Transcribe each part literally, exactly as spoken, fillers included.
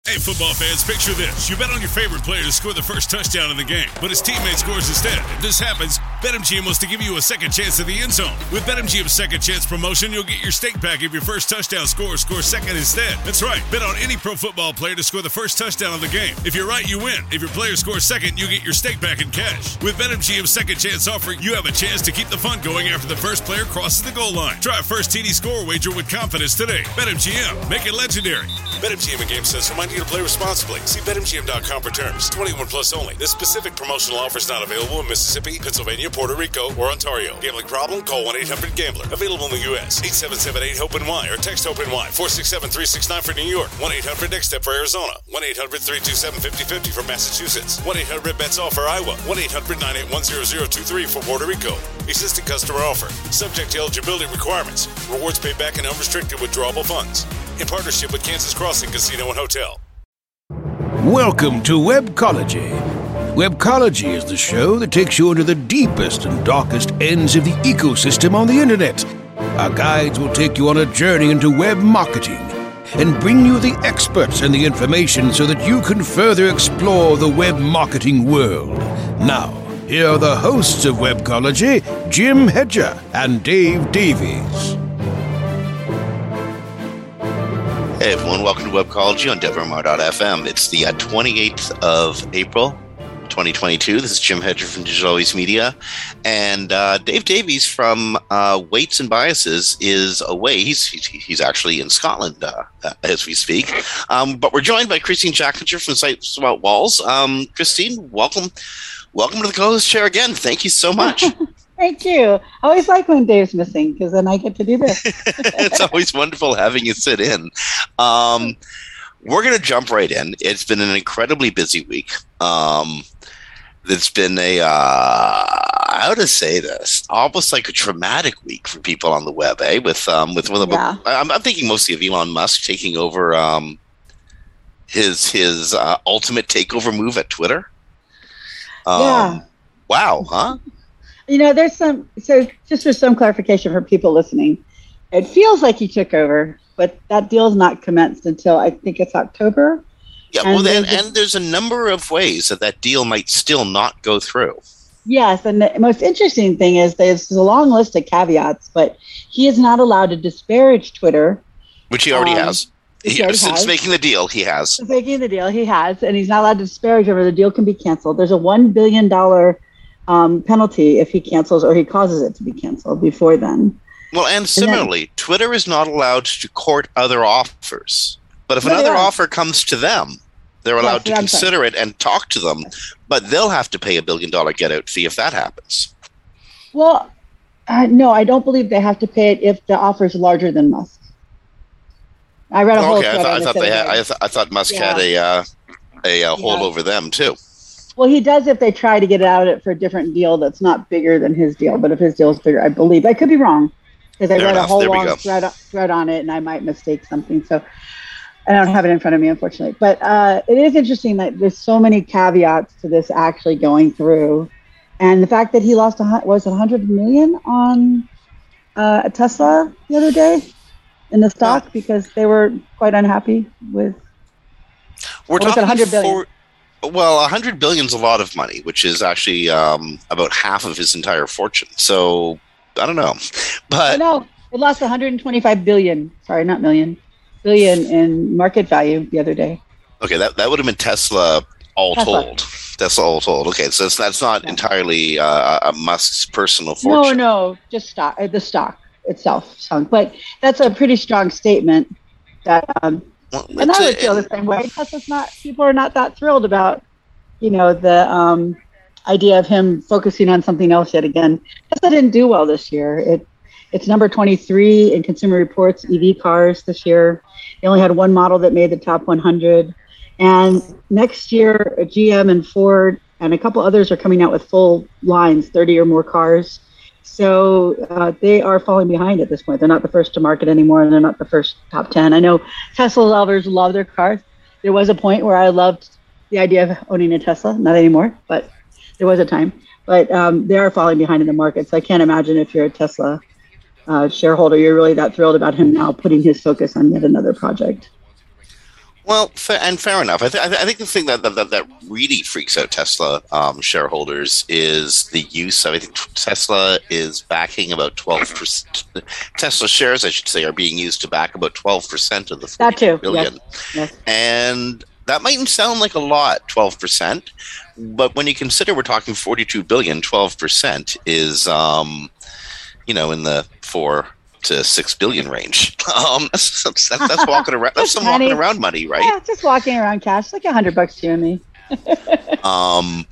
Hey, football fans, picture this. You bet on your favorite player to score the first touchdown in the game, but his teammate scores instead. If this happens, BetMGM wants to give you a second chance at the end zone. With BetMGM's second chance promotion, you'll get your stake back if your first touchdown scorer scores second instead. That's right. Bet on any pro football player to score the first touchdown of the game. If you're right, you win. If your player scores second, you get your stake back in cash. With BetMGM's second chance offer, you have a chance to keep the fun going after the first player crosses the goal line. Try a first T D score wager with confidence today. BetMGM. Make it legendary. BetMGM and GameSense remind you to play responsibly. See Bet M G M dot com for terms. twenty-one plus only. This specific promotional offer is not available in Mississippi, Pennsylvania, Puerto Rico, or Ontario. Gambling problem? Call one eight hundred gambler. Available in the U S eight seven seven eight hope N Y or text HOPE-NY. four six seven three six nine for New York. one eight hundred next step for Arizona. one eight hundred three two seven five zero five zero for Massachusetts. one eight hundred bets all for Iowa. one eight hundred nine eight one zero zero two three for Puerto Rico. Existing customer offer. Subject to eligibility requirements. Rewards paid back in unrestricted withdrawable funds. In partnership with Kansas Crossing Casino and Hotel. Welcome to Webcology. Webcology is the show that takes you into the deepest and darkest ends of the ecosystem on the internet. Our guides will take you on a journey into web marketing and bring you the experts and the information so that you can further explore the web marketing world. Now, here are the hosts of Webcology, Jim Hedger and Dave Davies. Hey everyone, welcome to Webcology on W M R dot F M. It's the uh, twenty-eighth of April, twenty twenty-two. This is Jim Hedger from Digital Always Media. And uh, Dave Davies from uh, Weights and Biases is away. He's he's actually in Scotland uh, as we speak. Um, but we're joined by Christine Jackinger from Sites Without Walls. Um, Christine, welcome. Welcome to the co-host chair again. Thank you so much. Thank you. I always like when Dave's missing because then I get to do this. It's always wonderful having you sit in. Um, we're going to jump right in. It's been an incredibly busy week. Um, it's been a, uh, how to say this, almost like a traumatic week for people on the web, eh? With, um, with, with yeah. I'm, I'm thinking mostly of Elon Musk taking over um, his, his uh, ultimate takeover move at Twitter. Um, yeah. Wow, huh? You know, there's some, so just for some clarification for people listening, it feels like he took over, but that deal's not commenced until I think it's October. Yeah, and well, and, there's, and there's a number of ways that that deal might still not go through. Yes, and the most interesting thing is there's a long list of caveats, but he is not allowed to disparage Twitter. Which he already um, has. He, he already since has. making the deal, he has. Since making the deal, he has, and he's not allowed to disparage over the deal can be canceled. There's a one billion dollars Um, penalty if he cancels or he causes it to be canceled before then. Well, and similarly, and then, Twitter is not allowed to court other offers. But if another offer comes to them, they're allowed yes, to consider sorry. it and talk to them, but they'll have to pay a billion dollar get out fee if that happens. Well, uh, no, I don't believe they have to pay it if the offer is larger than Musk. I read a whole okay, I, th- I thought they had, I, th- I thought Musk yeah. had a uh, a uh, hold yeah. over them too. Well, he does if they try to get out of it for a different deal that's not bigger than his deal. But if his deal is bigger, I believe. I could be wrong because I Fair read enough. a whole there long thread, thread on it and I might mistake something. So I don't have it in front of me, unfortunately. But uh, it is interesting that there's so many caveats to this actually going through. And the fact that he lost, a, was it one hundred million on uh, a Tesla the other day in the stock yeah. because they were quite unhappy with We're talking one hundred billion. For- Well, one hundred billion is a lot of money, which is actually um, about half of his entire fortune. So, I don't know. But no, it lost one hundred twenty-five billion. Sorry, not million. Billion in market value the other day. Okay, that, that would have been Tesla all Tesla. told. Tesla all told. Okay, so that's, that's not yeah. entirely uh, a Musk's personal fortune. No, no, just stock. Uh, the stock itself sunk. But that's a pretty strong statement that um, Well, and I would feel the same way. Plus, it's not people are not that thrilled about, you know, the um, idea of him focusing on something else yet again. Tesla didn't do well this year. It it's number twenty-three in Consumer Reports E V cars this year. They only had one model that made the top one hundred. And next year, G M and Ford and a couple others are coming out with full lines, thirty or more cars. So uh, they are falling behind at this point. They're not the first to market anymore, and they're not the first top ten. I know Tesla lovers love their cars. There was a point where I loved the idea of owning a Tesla, not anymore, but there was a time. But um, they are falling behind in the market. So I can't imagine if you're a Tesla uh, shareholder, you're really that thrilled about him now putting his focus on yet another project. Well, fa- and fair enough. I, th- I, th- I think the thing that, that that really freaks out Tesla um, shareholders is the use of. I think Tesla is backing about twelve percent. Tesla shares, I should say, are being used to back about twelve percent of the forty-two billion. Yes. Yes. And that mightn't sound like a lot, twelve percent, but when you consider we're talking forty-two billion, twelve percent is, um, you know, in the four to six billion range. Um, that's, that's, that's walking around. That's some walking around money, right? Yeah, just walking around cash, like a hundred bucks to you and me. um,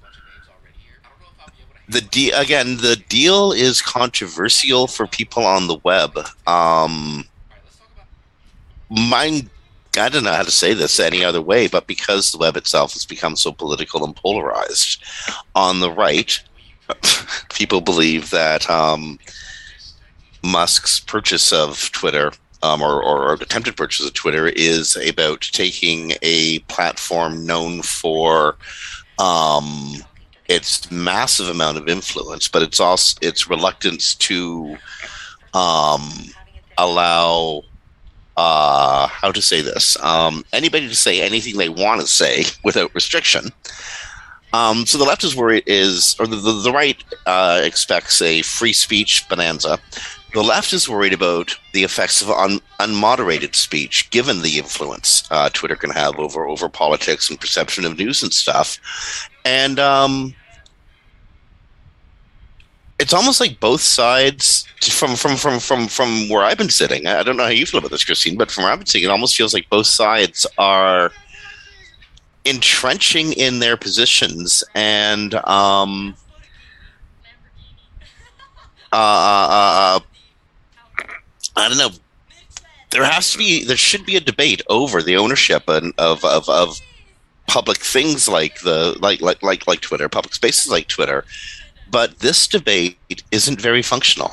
the de- again, the deal is controversial for people on the web. Um, mine, I don't know how to say this any other way, but because the web itself has become so political and polarized, on the right, people believe that. Um, Musk's purchase of Twitter, um, or, or attempted purchase of Twitter, is about taking a platform known for um, its massive amount of influence, but it's also its reluctance to um, allow, uh, how to say this, um, anybody to say anything they want to say without restriction. Um, so the left is worried is, or the, the, the right uh, expects a free speech bonanza. The left is worried about the effects of un- unmoderated speech, given the influence uh, Twitter can have over over politics and perception of news and stuff. And um, it's almost like both sides, from from from from from where I've been sitting. I don't know how you feel about this, Christine, but from where I've been sitting, it almost feels like both sides are entrenching in their positions and um, uh, uh, uh, I don't know. There has to be, there should be a debate over the ownership and of, of, of public things like the like like like like Twitter, public spaces like Twitter. But this debate isn't very functional.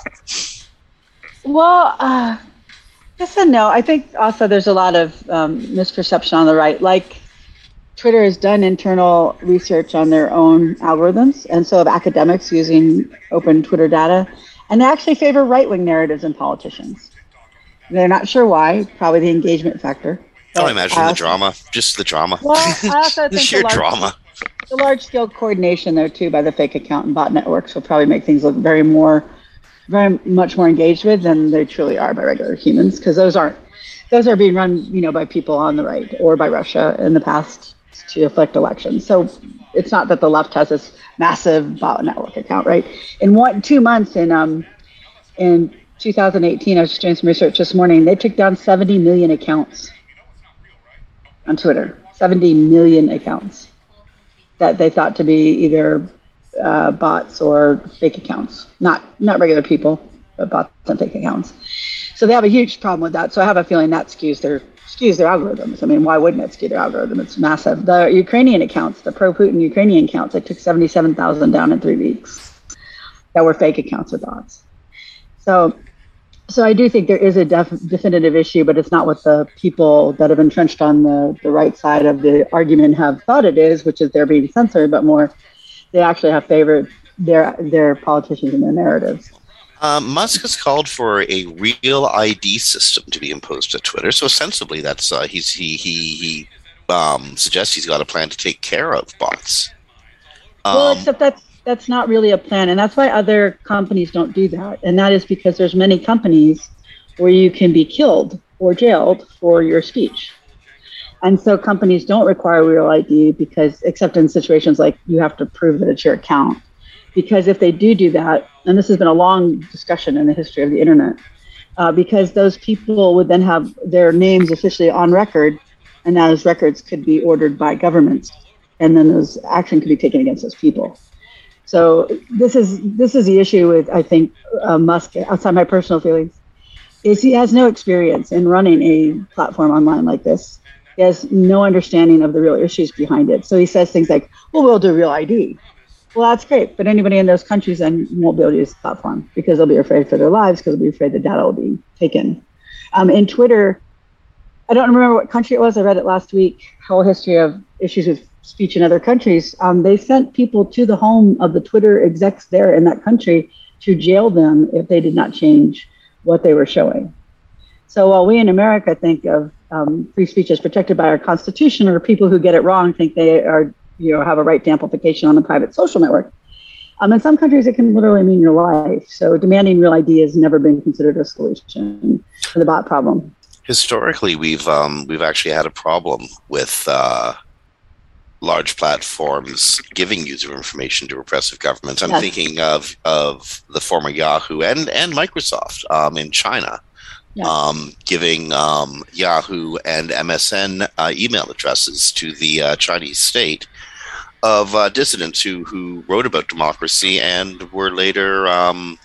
Well, uh, yes and no. I think also there's a lot of um, misperception on the right. Like Twitter has done internal research on their own algorithms, and so have academics using open Twitter data, and they actually favor right-wing narratives in politicians. They're not sure why, probably the engagement factor. I imagine also, the drama, just the drama. Well, I also think the sheer the large, drama. The large-scale coordination there too by the fake account and bot networks will probably make things look very more, very much more engaged with than they truly are by regular humans, because those aren't, those are being run, you know, by people on the right or by Russia in the past to affect elections. So it's not that the left has this massive bot network account, right? In one, two months in um, in two thousand eighteen, I was just doing some research this morning. They took down seventy million accounts on Twitter. seventy million accounts that they thought to be either uh, bots or fake accounts. Not not regular people, but bots and fake accounts. So they have a huge problem with that. So I have a feeling that skews their skews their algorithms. I mean, why wouldn't it skew their algorithm? It's massive. The Ukrainian accounts, the pro-Putin Ukrainian accounts, they took seventy-seven thousand down in three weeks that were fake accounts or bots. So, so I do think there is a def- definitive issue, but it's not what the people that have entrenched on the, the right side of the argument have thought it is, which is they're being censored, but more they actually have favored their their politicians and their narratives. Um, Musk has called for a real I D system to be imposed at Twitter. So ostensibly, that's uh, he's he he he um, suggests he's got a plan to take care of bots. Um, well, except that's that's not really a plan, and that's why other companies don't do that. And that is because there's many companies where you can be killed or jailed for your speech, and so companies don't require real I D because, except in situations like you have to prove that it's your account. Because if they do do that, and this has been a long discussion in the history of the internet, uh, because those people would then have their names officially on record, and those records could be ordered by governments, and then those action could be taken against those people. So this is this is the issue with, I think, uh, Musk, outside my personal feelings, is he has no experience in running a platform online like this. He has no understanding of the real issues behind it. So he says things like, well, we'll do real I D. Well, that's great, but anybody in those countries then won't be able to use the platform because they'll be afraid for their lives because they'll be afraid the data will be taken. Um, in Twitter, I don't remember what country it was. I read it last week, whole history of issues with speech in other countries. Um, they sent people to the home of the Twitter execs there in that country to jail them if they did not change what they were showing. So while we in America think of um, free speech is protected by our Constitution, or people who get it wrong think they are, you know, have a right to amplification on a private social network. Um, in some countries, it can literally mean your life. So demanding real I D has never been considered a solution for the bot problem. Historically, we've um, we've actually had a problem with uh, large platforms giving user information to repressive governments. I'm yes. thinking of of the former Yahoo and and Microsoft um, in China, yes. um, giving um, Yahoo and M S N uh, email addresses to the uh, Chinese state of uh, dissidents who who wrote about democracy and were later um,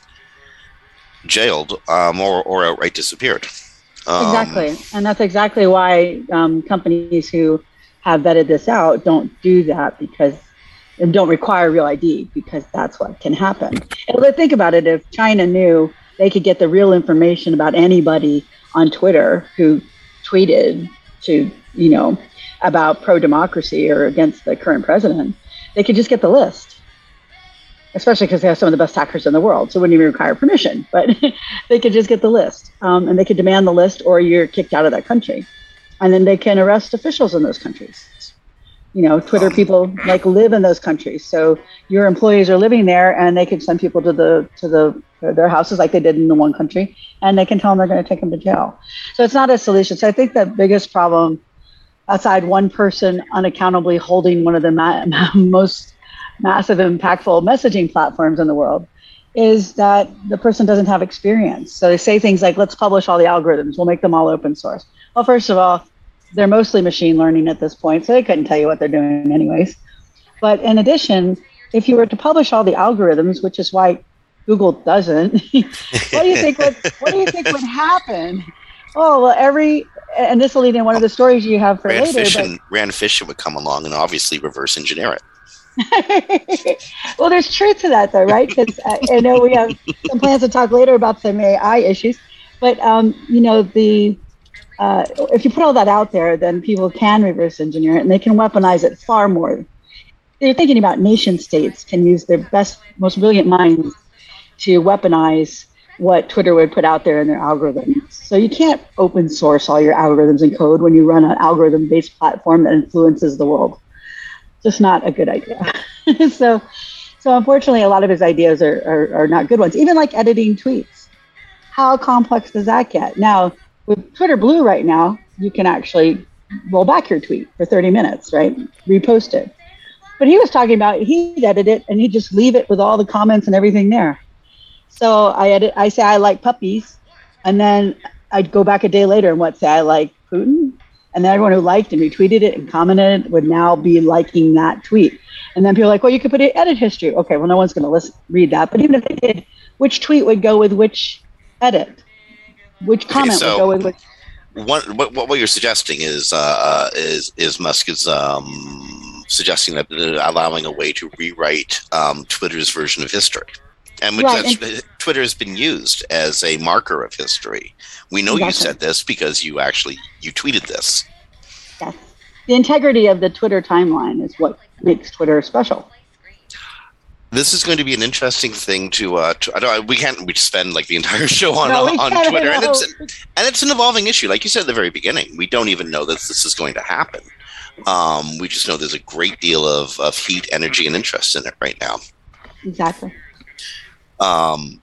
jailed um, or or outright disappeared. Um, exactly, and that's exactly why um, companies who have vetted this out don't do that, because and don't require real I D, because that's what can happen. And think about it: if China knew they could get the real information about anybody on Twitter who tweeted to, you know, about pro-democracy or against the current president, they could just get the list. Especially because they have some of the best hackers in the world, so it wouldn't even require permission, but they could just get the list, um, and they could demand the list, or you're kicked out of that country. And then they can arrest officials in those countries. You know, Twitter people like live in those countries, so your employees are living there, and they can send people to the to the their houses like they did in the one country, and they can tell them they're going to take them to jail. So it's not a solution. So I think the biggest problem, outside one person unaccountably holding one of the ma- most massive, impactful messaging platforms in the world, is that the person doesn't have experience. So they say things like, let's publish all the algorithms, we'll make them all open source. Well, first of all, they're mostly machine learning at this point, so they couldn't tell you what they're doing anyways. But in addition, if you were to publish all the algorithms, which is why Google doesn't, what do you think would, what do you think would happen? Oh, well, every, and this will lead in one of the stories you have for Rand later. Fission, but, Rand Fission would come along and obviously reverse engineer it. Well, there's truth to that, though, right? Because uh, I know we have some plans to talk later about some A I issues, but um, you know, the uh, if you put all that out there, then people can reverse engineer it, and they can weaponize it far more. They're thinking about nation states can use their best, most brilliant minds to weaponize what Twitter would put out there in their algorithms. So you can't open source all your algorithms and code when you run an algorithm-based platform that influences the world. Just not a good idea. so, so unfortunately, a lot of his ideas are, are, are not good ones. Even like editing tweets. How complex does that get? Now, with Twitter Blue right now, you can actually roll back your tweet for thirty minutes, right? Repost it. But he was talking about, he'd edit it and he'd just leave it with all the comments and everything there. So I edit, I say I like puppies, and then I'd go back a day later and what, say I like Putin? And then everyone who liked and retweeted it and commented would now be liking that tweet. And then people are like, well, you could put it edit history. Okay, well, no one's going to listen, read that. But even if they did, which tweet would go with which edit? Which comment okay, so would go with which? One, what, what you're suggesting is uh, is is Musk is um, suggesting that uh, allowing a way to rewrite um, Twitter's version of history. And, which right, and Twitter has been used as a marker of history. We know exactly. You said this because you actually you tweeted this. Yes, the integrity of the Twitter timeline is what makes Twitter special. This is going to be an interesting thing to. Uh, to I don't. We can't. We spend like the entire show on no, on Twitter, and it's and it's an evolving issue. Like you said at the very beginning, we don't even know that this is going to happen. Um, we just know there's a great deal of of heat, energy, and interest in it right now. Exactly. Um,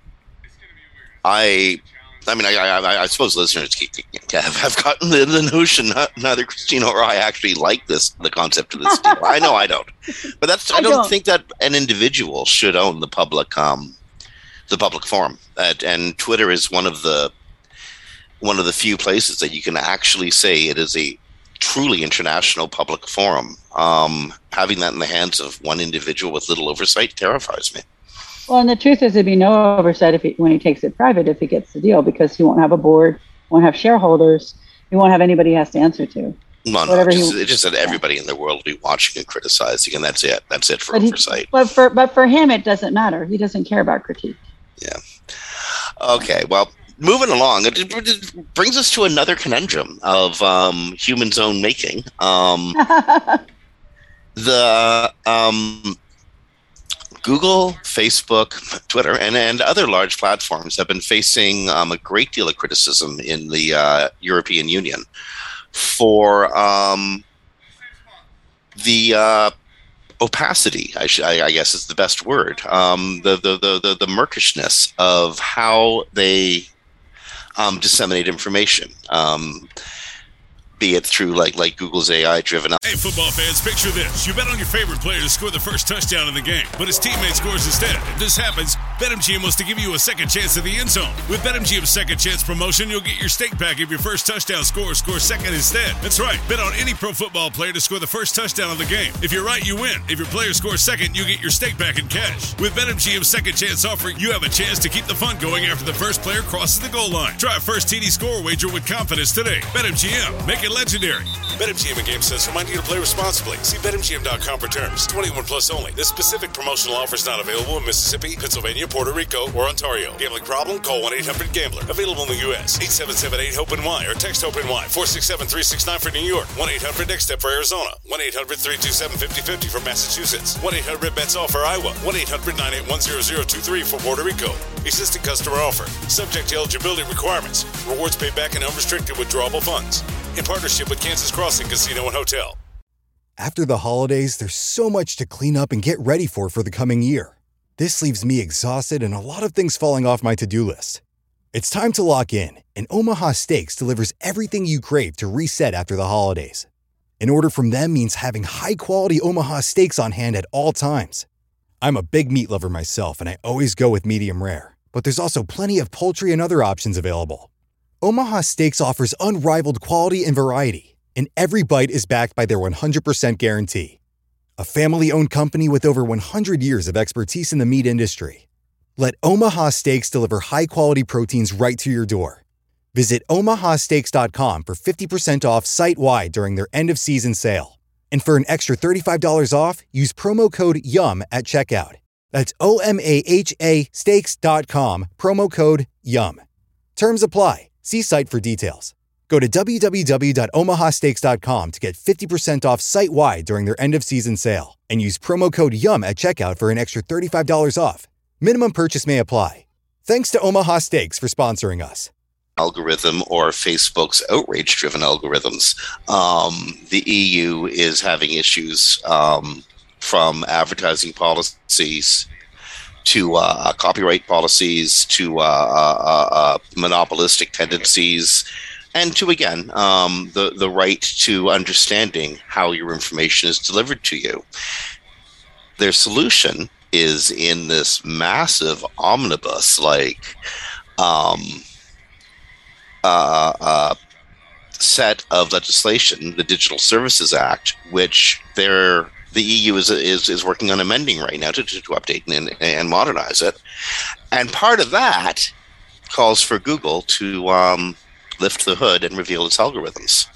I, I mean, I, I, I suppose listeners have, have gotten the, the notion that neither Christina or I actually like this, the concept of this deal. I know I don't, but that's I, I don't, don't think that an individual should own the public, um, the public forum. Uh, and Twitter is one of the one of the few places that you can actually say it is a truly international public forum. Um, having that in the hands of one individual with little oversight terrifies me. Well, and the truth is there'd be no oversight if he, when he takes it private, if he gets the deal, because he won't have a board, won't have shareholders, he won't have anybody he has to answer to. No, no, it's just, it's just that everybody yeah. in the world will be watching and criticizing, and that's it. That's it for but oversight. He, but for but for him, it doesn't matter. He doesn't care about critique. Yeah. Okay, well, moving along, it, it brings us to another conundrum of um, humans' own making. Um, the... Um, Google, Facebook, Twitter, and, and other large platforms have been facing um, a great deal of criticism in the uh, European Union for um, the uh, opacity, I, sh- I, I guess is the best word, um, the, the, the, the, the murkishness of how they um, disseminate information. Um, be it through like like Google's A I-driven... Hey, football fans, picture this. You bet on your favorite player to score the first touchdown in the game, but his teammate scores instead. If this happens, BetMGM wants to give you a second chance at the end zone. With BetMGM's second chance promotion, you'll get your stake back if your first touchdown scorer scores second instead. That's right. Bet on any pro football player to score the first touchdown in the game. If you're right, you win. If your player scores second, you get your stake back in cash. With BetMGM's second chance offer, you have a chance to keep the fun going after the first player crosses the goal line. Try a first T D score wager with confidence today. BetMGM. Make it legendary. BetMGM and GameSense remind you to play responsibly. See Bet M G M dot com for terms. twenty-one plus only. This specific promotional offer is not available in Mississippi, Pennsylvania, Puerto Rico, or Ontario. Gambling problem? Call one eight hundred gambler. Available in the U S eight seven seven eight hope N Y or text HOPE-NY. four six seven three six nine for New York. one eight hundred next step for Arizona. one eight hundred three two seven five zero five zero for Massachusetts. one eight hundred bets all for Iowa. one eight hundred nine eight one zero zero two three for Puerto Rico. Existing customer offer. Subject to eligibility requirements. Rewards paid back in unrestricted withdrawable funds. In partnership with Kansas Crossing Casino and Hotel. After the holidays, there's so much to clean up and get ready for for the coming year. This leaves me exhausted and a lot of things falling off my to-do list. It's time to lock in, and Omaha Steaks delivers everything you crave to reset after the holidays. An order from them means having high-quality Omaha steaks on hand at all times. I'm a big meat lover myself, and I always go with medium rare. But there's also plenty of poultry and other options available. Omaha Steaks offers unrivaled quality and variety, and every bite is backed by their one hundred percent guarantee. A family-owned company with over one hundred years of expertise in the meat industry. Let Omaha Steaks deliver high-quality proteins right to your door. Visit omaha steaks dot com for fifty percent off site-wide during their end-of-season sale. And for an extra thirty-five dollars off, use promo code YUM at checkout. That's O M A H A steaks dot com, promo code YUM. Terms apply. See site for details. Go to w w w dot omaha steaks dot com to get fifty percent off site-wide during their end-of-season sale. And use promo code YUM at checkout for an extra thirty-five dollars off. Minimum purchase may apply. Thanks to Omaha Steaks for sponsoring us. Algorithm or Facebook's outrage-driven algorithms. Um, the E U is having issues um, from advertising policies to uh, copyright policies, to uh, uh, uh, monopolistic tendencies, and to, again, um, the, the right to understanding how your information is delivered to you. Their solution is in this massive omnibus, like, um, uh, uh, set of legislation, the Digital Services Act, which they're the E U is is is working on amending right now to, to, to update and, and modernize it. And part of that calls for Google to um, lift the hood and reveal its algorithms.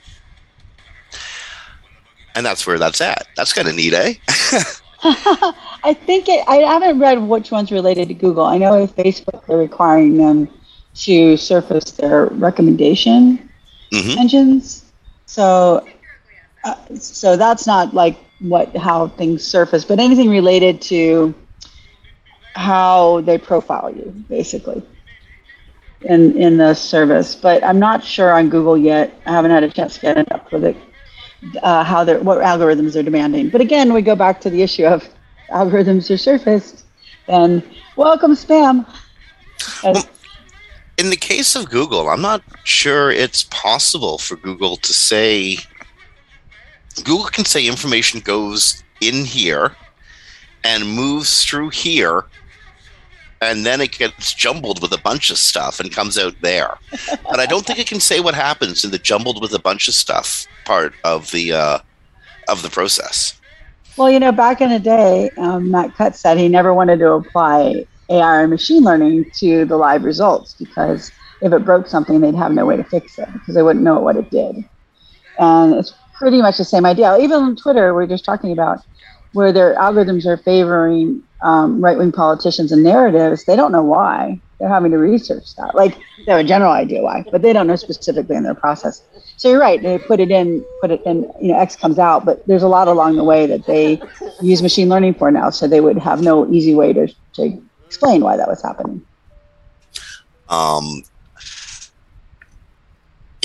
And that's where that's at. That's kind of neat, eh? I think it, I haven't read which one's related to Google. I know with Facebook, they're requiring them to surface their recommendation mm-hmm. engines. So, uh, so that's not like what how things surface, but anything related to how they profile you, basically, in in the service. But I'm not sure on Google yet. I haven't had a chance to get in up with it. Uh, how they're what algorithms they're demanding. But again, we go back to the issue of algorithms are surfaced, then welcome spam. As, well, in the case of Google, I'm not sure it's possible for Google to say. Google can say information goes in here and moves through here, and then it gets jumbled with a bunch of stuff and comes out there. But I don't think it can say what happens in the jumbled with a bunch of stuff part of the uh, of the process. Well, you know, back in the day, um, Matt Cutts said he never wanted to apply A I and machine learning to the live results because if it broke something, they'd have no way to fix it because they wouldn't know what it did. And it's pretty much the same idea. Even on Twitter, we're just talking about where their algorithms are favoring um, right-wing politicians and narratives. They don't know why. They're having to research that. Like, they have a general idea why, but they don't know specifically in their process. So you're right. They put it in, put it in, you know, X comes out, but there's a lot along the way that they use machine learning for now. So they would have no easy way to, to explain why that was happening. Um, if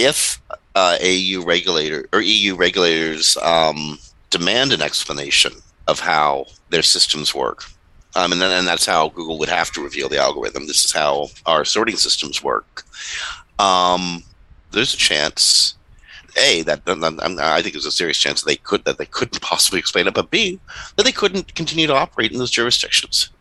uh, A U regulator or E U regulators um, demand an explanation of how their systems work. Um, and then, and that's how Google would have to reveal the algorithm. This is how our sorting systems work. Um, there's a chance, A, that I think there's a serious chance that they could that they couldn't possibly explain it, but B, that they couldn't continue to operate in those jurisdictions.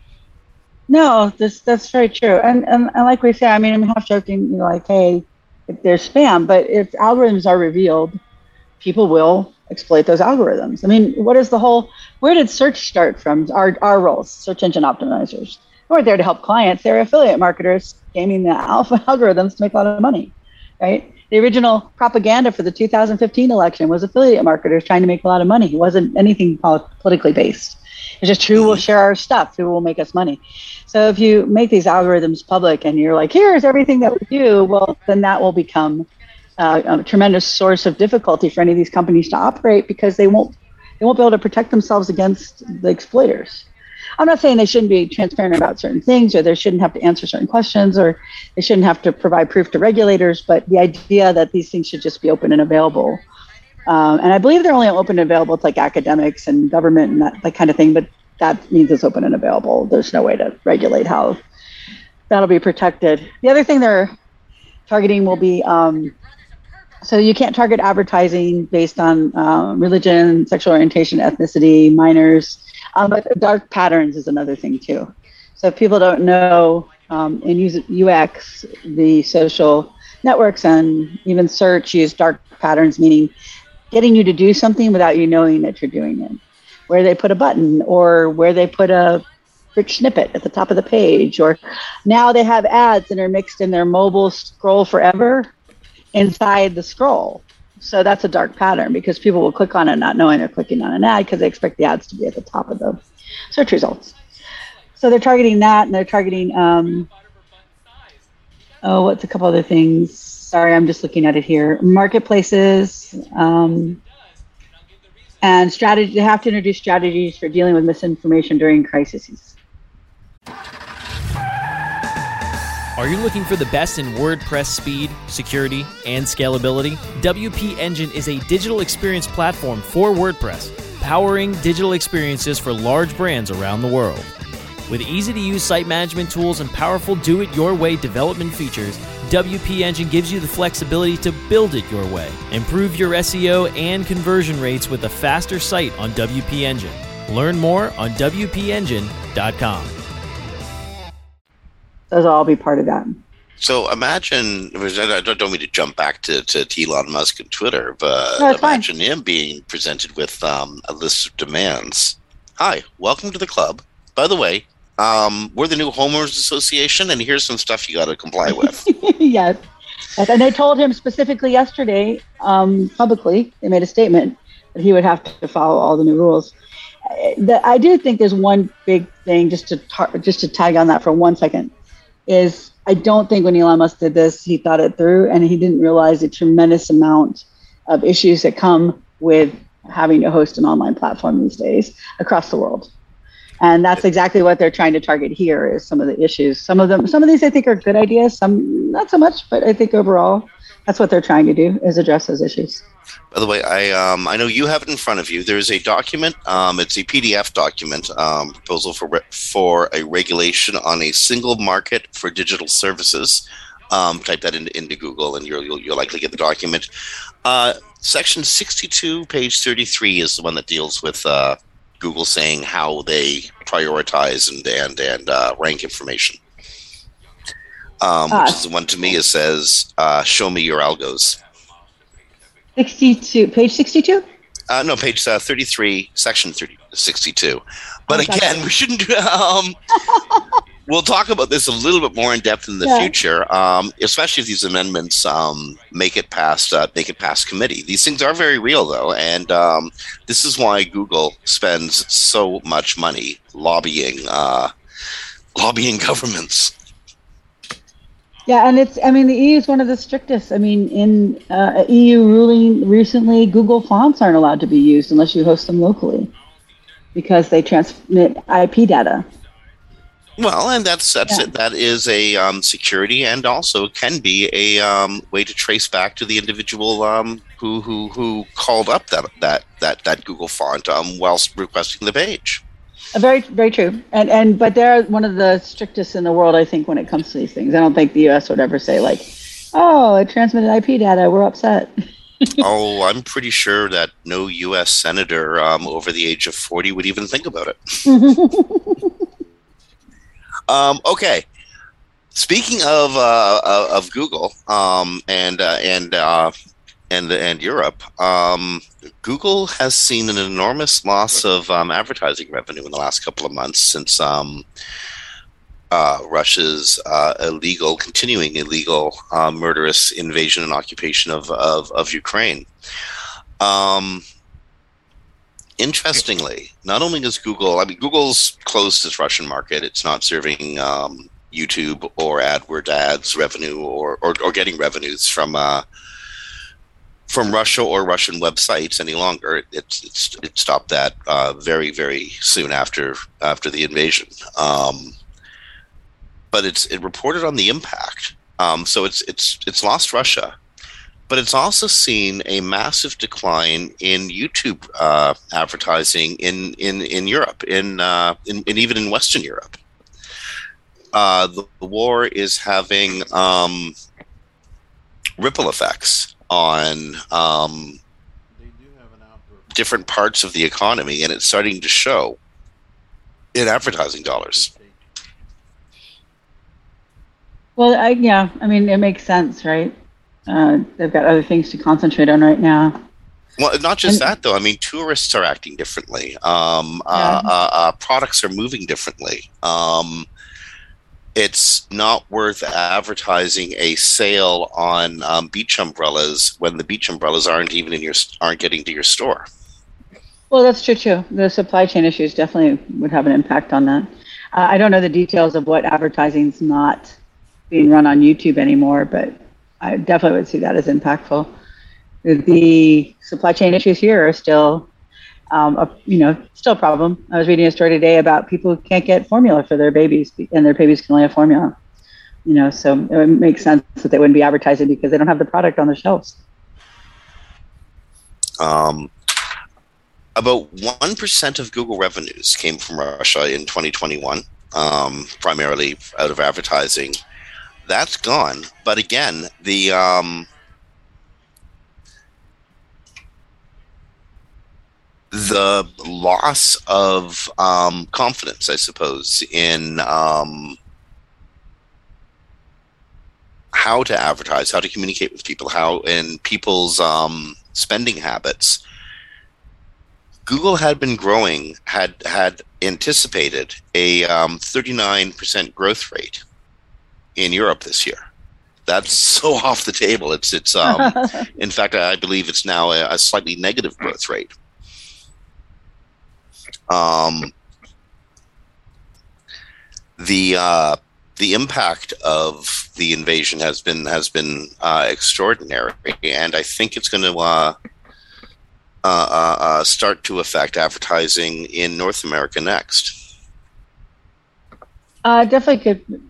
No, this that's very true. And, and and like we say, I mean, I'm half joking, you know, like, hey, if there's spam, but if algorithms are revealed, people will exploit those algorithms. I mean, what is the whole, where did search start from? Our our roles, search engine optimizers. We weren't there to help clients. They're affiliate marketers gaming the alpha algorithms to make a lot of money, right? The original propaganda for the two thousand fifteen election was affiliate marketers trying to make a lot of money. It wasn't anything politically based. It's just who will share our stuff, who will make us money. So if you make these algorithms public and you're like, here's everything that we do, well, then that will become Uh, a tremendous source of difficulty for any of these companies to operate because they won't they won't be able to protect themselves against the exploiters. I'm not saying they shouldn't be transparent about certain things or they shouldn't have to answer certain questions or they shouldn't have to provide proof to regulators, but the idea that these things should just be open and available. Um, and I believe they're only open and available to like academics and government and that, that kind of thing, but that means it's open and available. There's no way to regulate how that'll be protected. The other thing they're targeting will be um, so you can't target advertising based on uh, religion, sexual orientation, ethnicity, minors. Um, but dark patterns is another thing too. So if people don't know um, in U X, the social networks and even search use dark patterns, meaning getting you to do something without you knowing that you're doing it. Where they put a button or where they put a rich snippet at the top of the page, or now they have ads that are mixed in their mobile scroll forever inside the scroll. So that's a dark pattern because people will click on it not knowing they're clicking on an ad because they expect the ads to be at the top of the search results. So they're targeting that, and they're targeting, um, oh, what's a couple other things? Sorry, I'm just looking at it here. Marketplaces, um, and strategy. They have to introduce strategies for dealing with misinformation during crises. Are you looking for the best in WordPress speed, security, and scalability? W P Engine is a digital experience platform for WordPress, powering digital experiences for large brands around the world. With easy-to-use site management tools and powerful do-it-your-way development features, W P Engine gives you the flexibility to build it your way. Improve your S E O and conversion rates with a faster site on W P Engine. Learn more on W P engine dot com. Those will all be part of that. So imagine, I don't mean to jump back to, to Elon Musk and Twitter, but no, imagine fine. him being presented with um, a list of demands. Hi, welcome to the club. By the way, um, we're the new homeowners association, and here's some stuff you got to comply with. Yes. And they told him specifically yesterday, um, publicly, they made a statement that he would have to follow all the new rules. I do think there's one big thing, just to tar- just to tag on that for one second, is I don't think when Elon Musk did this, he thought it through, and he didn't realize the tremendous amount of issues that come with having to host an online platform these days across the world. And that's exactly what they're trying to target here is some of the issues. Some of them, some of these I think are good ideas, some not so much, but I think overall that's what they're trying to do is address those issues. By the way, I um, I know you have it in front of you. There's a document. Um, it's a P D F document, um, proposal for re- for a regulation on a single market for digital services. Um, type that into, into Google, and you'll, you'll you'll likely get the document. Uh, section sixty-two, page thirty-three, is the one that deals with uh, Google saying how they prioritize and and and uh, rank information. Um, ah. Which is the one to me that says, uh, "Show me your algos." sixty-two, page sixty-two? Uh, no, page uh, thirty-three, section thirty, sixty-two. But oh, again, we shouldn't do um, we'll talk about this a little bit more in depth in the yeah. future, um, especially if these amendments um, make it past uh, make it past committee. These things are very real, though, and um, this is why Google spends so much money lobbying uh, lobbying governments. Yeah, and it's, I mean, the E U is one of the strictest. I mean, in uh, E U ruling recently, Google fonts aren't allowed to be used unless you host them locally because they transmit I P data. Well, and that's that's Yeah. it. That is a um, security, and also can be a um, way to trace back to the individual um, who who who called up that that that that Google font um, whilst requesting the page. Uh, Very, very true. And and but they're one of the strictest in the world, I think, when it comes to these things. I don't think the U S would ever say like, "Oh, it transmitted I P data. We're upset." Oh, I'm pretty sure that no U S senator um, over the age of forty would even think about it. um, okay. Speaking of uh, of Google um, and uh, and uh, and and Europe, um, Google has seen an enormous loss of um, advertising revenue in the last couple of months since um, uh, Russia's uh, illegal, continuing illegal, uh, murderous invasion and occupation of of, of Ukraine. Um, interestingly, not only does Google, I mean, Google's closed its Russian market; it's not serving um, YouTube or AdWords ads revenue or, or or getting revenues from. Uh, from Russia or Russian websites any longer. It, it's, it stopped that uh, very, very soon after after the invasion. Um, but it's it reported on the impact. Um, so it's it's it's lost Russia, but it's also seen a massive decline in YouTube uh, advertising in in in Europe, in uh, in, in even in Western Europe. Uh, the, the war is having um, ripple effects on um, different parts of the economy, and it's starting to show in advertising dollars. Well, I, yeah, I mean, it makes sense, right? Uh, they've got other things to concentrate on right now. Well, not just And- that, though. I mean, tourists are acting differently. Um, Yeah. uh, uh, uh, products are moving differently. Um, it's not worth advertising a sale on um, beach umbrellas when the beach umbrellas aren't even in your aren't getting to your store. Well, that's true too. The supply chain issues definitely would have an impact on that. Uh, I don't know the details of what advertising's not being run on YouTube anymore, but I definitely would see that as impactful. The supply chain issues here are still, um, a, you know, still a problem. I was reading a story today about people who can't get formula for their babies, and their babies can only have formula. You know, so it would make sense that they wouldn't be advertising because they don't have the product on the shelves. Um, about one percent of Google revenues came from Russia in twenty twenty-one, um, primarily out of advertising. That's gone. But again, the um, the loss of um, confidence, I suppose, in um, how to advertise, how to communicate with people, how in people's um, spending habits. Google had been growing, had had anticipated a um, thirty-nine percent growth rate in Europe this year. That's so off the table. It's it's um, in fact, I believe it's now a, a slightly negative growth rate. Um, the uh, the impact of the invasion has been has been uh, extraordinary, and I think it's going to uh, uh, uh, uh, start to affect advertising in North America next. Uh, definitely could.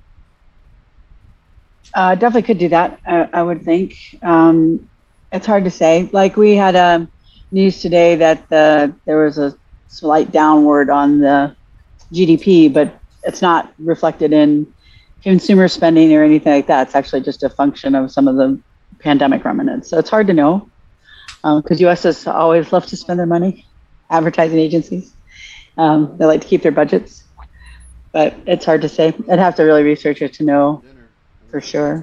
Uh, definitely could do that. I, I would think. Um, it's hard to say. Like we had a news today that the there was a slight downward on the G D P, but it's not reflected in consumer spending or anything like that. It's actually just a function of some of the pandemic remnants. So it's hard to know because um, U S has always loved to spend their money, advertising agencies. Um, they like to keep their budgets, but it's hard to say. I'd have to really research it to know for sure.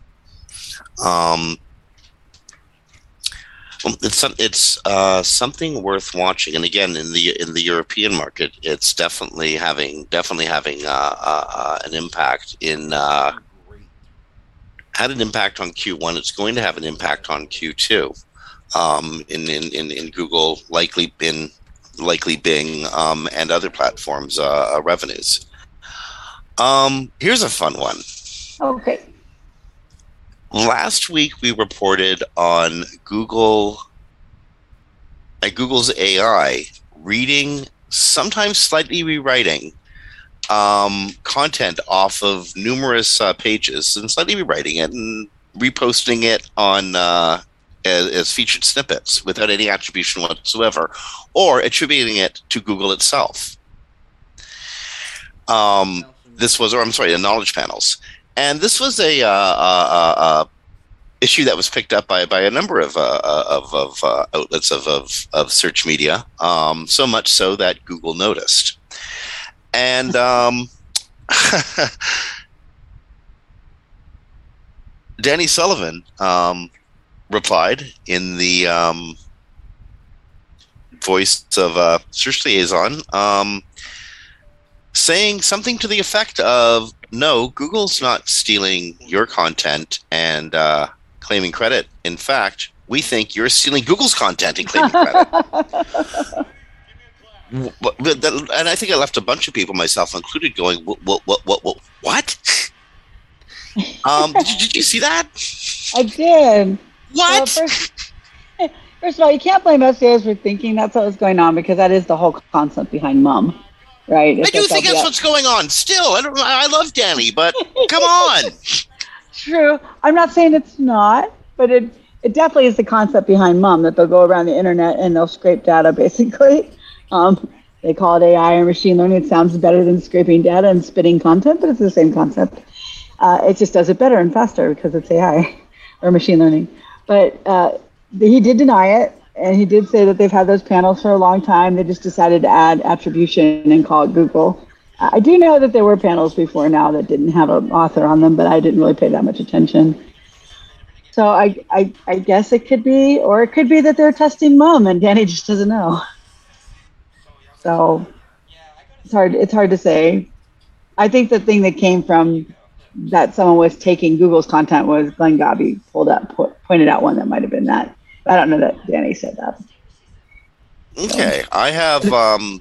Um, well, it's it's uh, something worth watching, and again, in the in the European market, it's definitely having definitely having uh, uh, an impact in uh, had an impact on Q one. It's going to have an impact on Q two. Um, in, in in in Google, likely in likely Bing, um, and other platforms' uh, revenues. Um, here's a fun one. Okay. Last week we reported on Google and Google's A I reading, sometimes slightly rewriting, um, content off of numerous uh, pages and slightly rewriting it and reposting it on uh, as, as featured snippets without any attribution whatsoever, or attributing it to Google itself. Um, this was, or I'm sorry, the knowledge panels. And this was a uh, uh, uh, issue that was picked up by by a number of uh, of, of uh, outlets of, of of search media. Um, so much so that Google noticed, and um, Danny Sullivan um, replied in the um, voice of a search liaison, um, saying something to the effect of, "No, Google's not stealing your content and uh, claiming credit. In fact, we think you're stealing Google's content and claiming credit." But, but that, and I think I left a bunch of people, myself included, going, "What? What? What? What? What? What?" um, did, you, did you see that? I did. What? Well, first, first of all, you can't blame S E Os for thinking that's what was going on, because that is the whole concept behind Mum. Right. I do think that's what's going on. Still, I, don't, I love Danny, but come on. True. I'm not saying it's not, but it it definitely is the concept behind Mum, that they'll go around the internet and they'll scrape data, basically. Um, they call it A I or machine learning. It sounds better than scraping data and spitting content, but it's the same concept. Uh, it just does it better and faster because it's A I or machine learning. But uh, he did deny it. And he did say that they've had those panels for a long time. They just decided to add attribution and call it Google. I do know that there were panels before now that didn't have an author on them, but I didn't really pay that much attention. So I, I, I guess it could be, or it could be that they're testing Mum and Danny just doesn't know. So it's hard. It's hard to say. I think the thing that came from that someone was taking Google's content was Glenn Gobby pulled up, po- pointed out one that might have been that. I don't know that Danny said that. Okay, I have. Um,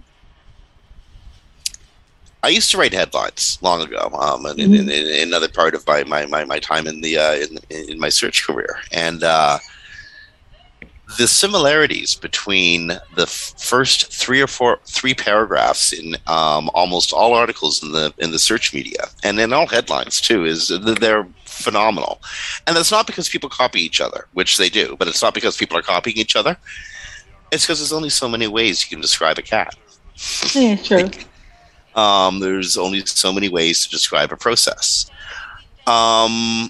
I used to write headlines long ago, um, in, in, in, in another part of my, my, my, my time in the uh, in, in my search career, and uh, the similarities between the f- first three or four three paragraphs in um, almost all articles in the in the search media and in all headlines too is they're phenomenal. And that's not because people copy each other, which they do, but it's not because people are copying each other. It's because there's only so many ways you can describe a cat. Yeah, true. um, there's only so many ways to describe a process. Um,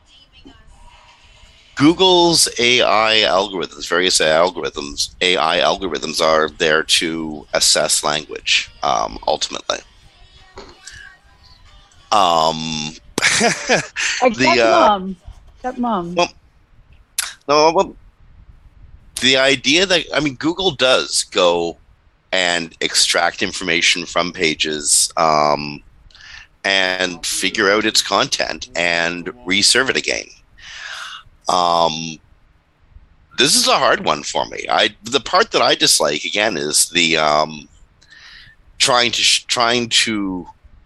Google's A I algorithms, various algorithms, A I algorithms are there to assess language, um, ultimately. Um, Except the, uh, Mum. Except Mum. Well, no, well, the idea that, I mean, Google does go and extract information from pages um, and figure out its content and reserve it again. Um, this is a hard one for me. I the part that I dislike again is the um, trying to sh- trying to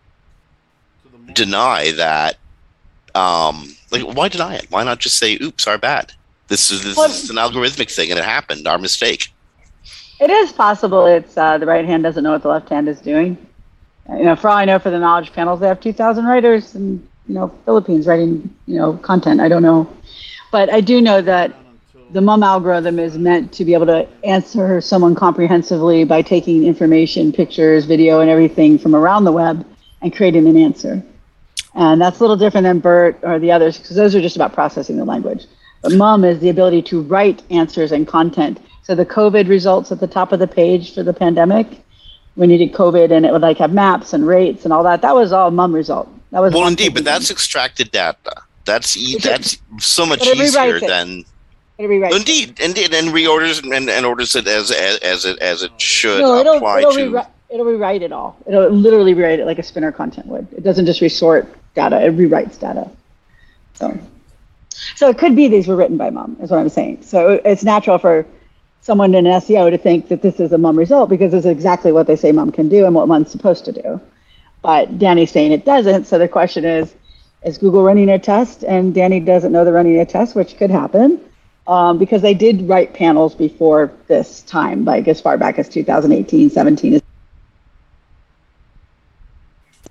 deny that. Um, like, why deny it? Why not just say, "Oops, our bad. This is this well, is an algorithmic thing, and it happened. Our mistake." It is possible it's uh, the right hand doesn't know what the left hand is doing. You know, for all I know, for the knowledge panels, they have two thousand writers in, you know, Philippines writing, you know, content. I don't know. But I do know that the Mum algorithm is meant to be able to answer someone comprehensively by taking information, pictures, video, and everything from around the web and creating an answer. And that's a little different than BERT or the others, because those are just about processing the language. But Mum is the ability to write answers and content. So the COVID results at the top of the page for the pandemic, when you did COVID and it would like have maps and rates and all that, that was all Mum result. That was well, indeed, but that's extracted data. That's e- that's so much easier than. It rewrites indeed, it. indeed, and reorders and, and orders it as, as as it as it should no, it'll, apply it'll to. Rewrite, it'll rewrite it all. It'll literally rewrite it like a spinner content would. It doesn't just resort data; it rewrites data. So, so it could be these were written by Mum, is what I'm saying. So it's natural for someone in an S E O to think that this is a Mum result because it's exactly what they say Mum can do and what Mum's supposed to do. But Danny's saying it doesn't. So the question is, is Google running a test and Danny doesn't know they're running a test, which could happen um, because they did write panels before this time, like as far back as two thousand eighteen, seventeen.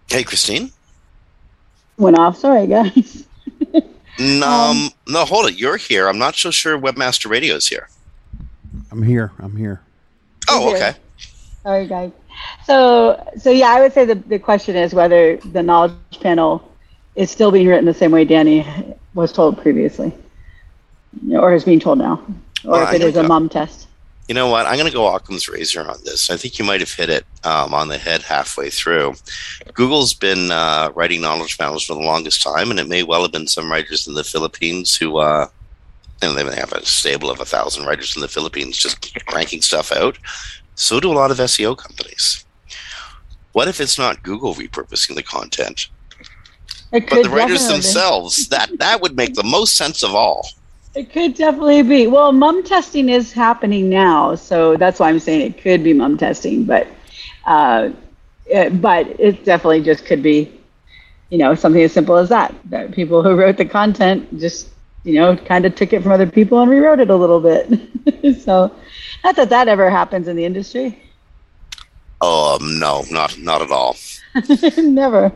Hey, Christine. Went off. Sorry, guys. no, um, no, hold it. You're here. I'm not so sure Webmaster Radio is here. I'm here. I'm here. Oh, okay. Sorry, guys. So, so yeah, I would say the, the question is whether the knowledge panel is still being written the same way Danny was told previously, or is being told now, or well, if it is go. a mum test. You know what? I'm going to go Occam's razor on this. I think you might have hit it um, on the head halfway through. Google's been uh, writing knowledge panels for the longest time, and it may well have been some writers in the Philippines who, uh, and they have a stable of a thousand writers in the Philippines just cranking stuff out. So do a lot of S E O companies. What if it's not Google repurposing the content, it but the writers themselves? That that would make the most sense of all. It could definitely be. Well, mum testing is happening now, so that's why I'm saying it could be mum testing. But, uh, it, but it definitely just could be, you know, something as simple as that. That people who wrote the content just, you know, kind of took it from other people and rewrote it a little bit. So, not that that ever happens in the industry. Um, no, not not at all. Never.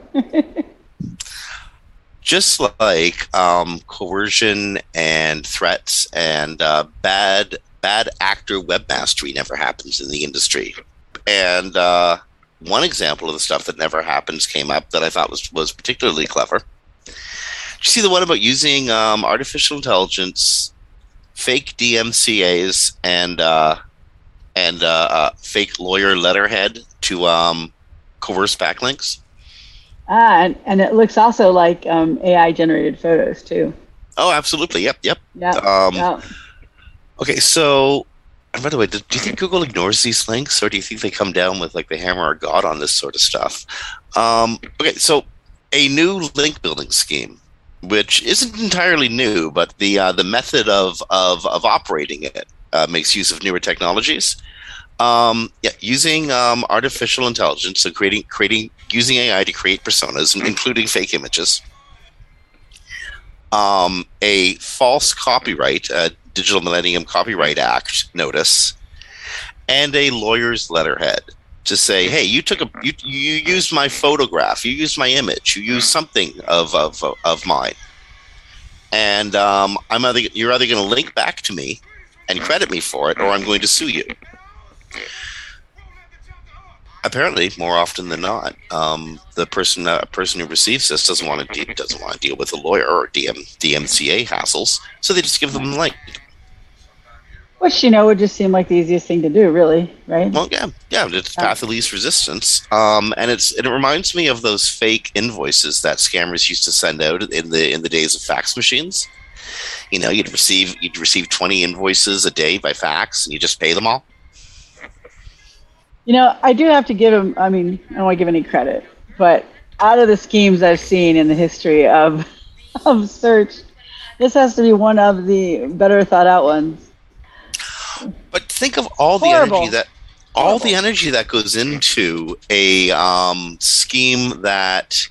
Just like um, coercion and threats and uh, bad bad actor webmastery never happens in the industry. And uh, one example of the stuff that never happens came up that I thought was, was particularly clever. Did you see the one about using um, artificial intelligence, fake D M C As, and uh, and uh, uh, fake lawyer letterhead to um, coerce backlinks? Ah, and, and it looks also like um, A I-generated photos, too. Oh, absolutely. Yep, yep. Yeah. Um, yep. Okay, so, and by the way, do, do you think Google ignores these links, or do you think they come down with, like, the hammer of God on this sort of stuff? Um, okay, so a new link building scheme, which isn't entirely new, but the uh, the method of, of, of operating it uh, makes use of newer technologies. Um, yeah, using um, artificial intelligence, so creating, creating, using A I to create personas, including fake images. Um, a false copyright, a Digital Millennium Copyright Act notice, and a lawyer's letterhead to say, "Hey, you took a, you, you used my photograph, you used my image, you used something of of of mine, and um, I'm either you're either going to link back to me and credit me for it, or I'm going to sue you." Apparently, more often than not, um, the person uh, person who receives this doesn't want to de- doesn't want to deal with a lawyer or D M D M C A hassles, so they just give them the link. Which, you know, would just seem like the easiest thing to do, really, right? Well, yeah, yeah, it's path of least resistance, um, and it's it reminds me of those fake invoices that scammers used to send out in the in the days of fax machines. You know, you'd receive you'd receive twenty invoices a day by fax, and you just pay them all. You know, I do have to give him, I mean, I don't want to give any credit, but out of the schemes I've seen in the history of of search, this has to be one of the better thought out ones. But think of all the Horrible. energy that all Horrible. the energy that goes into a um, scheme that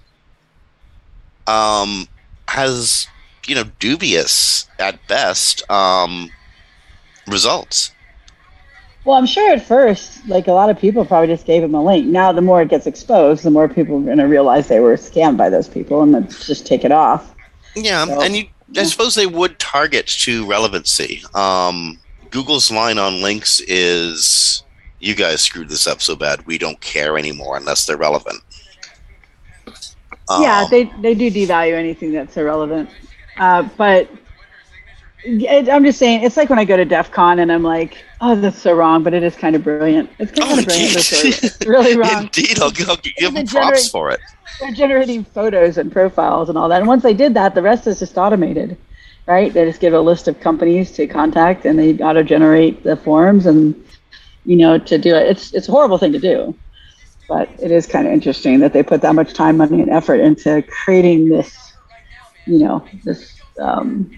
um, has, you know, dubious at best um, results. Well, I'm sure at first, like a lot of people probably just gave him a link. Now, the more it gets exposed, the more people are going to realize they were scammed by those people and then just take it off. Yeah, so, and you, I suppose they would target to relevancy. Um, Google's line on links is, you guys screwed this up so bad, we don't care anymore unless they're relevant. Um, yeah, they, they do devalue anything that's irrelevant. Uh, but I'm just saying, it's like when I go to DEF CON and I'm like, oh, that's so wrong, but it is kind of brilliant. It's kind oh, of brilliant. It's really wrong. Indeed, I'll, I'll give them props for it. They're generating photos and profiles and all that. And once they did that, the rest is just automated, right? They just give a list of companies to contact and they auto-generate the forms and, you know, to do it. It's, it's a horrible thing to do. But it is kind of interesting that they put that much time, money, and effort into creating this, you know, this... Um,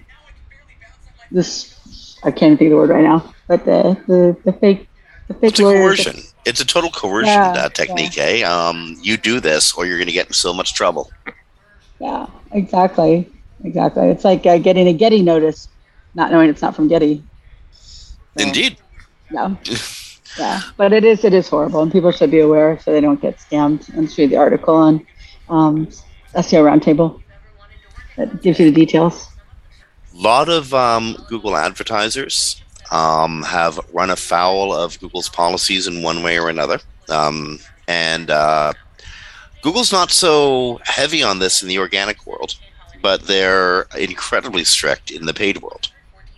This I can't think of the word right now, but the the, the fake the fake it's a coercion. That, it's a total coercion yeah, uh, technique. Yeah. Eh? Um, you do this, or you're going to get in so much trouble. Yeah, exactly, exactly. It's like uh, getting a Getty notice, not knowing it's not from Getty. So, Indeed. Yeah, yeah. But it is it is horrible, and people should be aware so they don't get scammed. And just read the article, and um, S E O Roundtable that gives you the details. A lot of um, Google advertisers um, have run afoul of Google's policies in one way or another. Um, and uh, Google's not so heavy on this in the organic world, but they're incredibly strict in the paid world.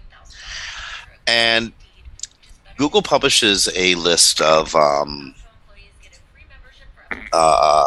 And Google publishes a list of um, uh,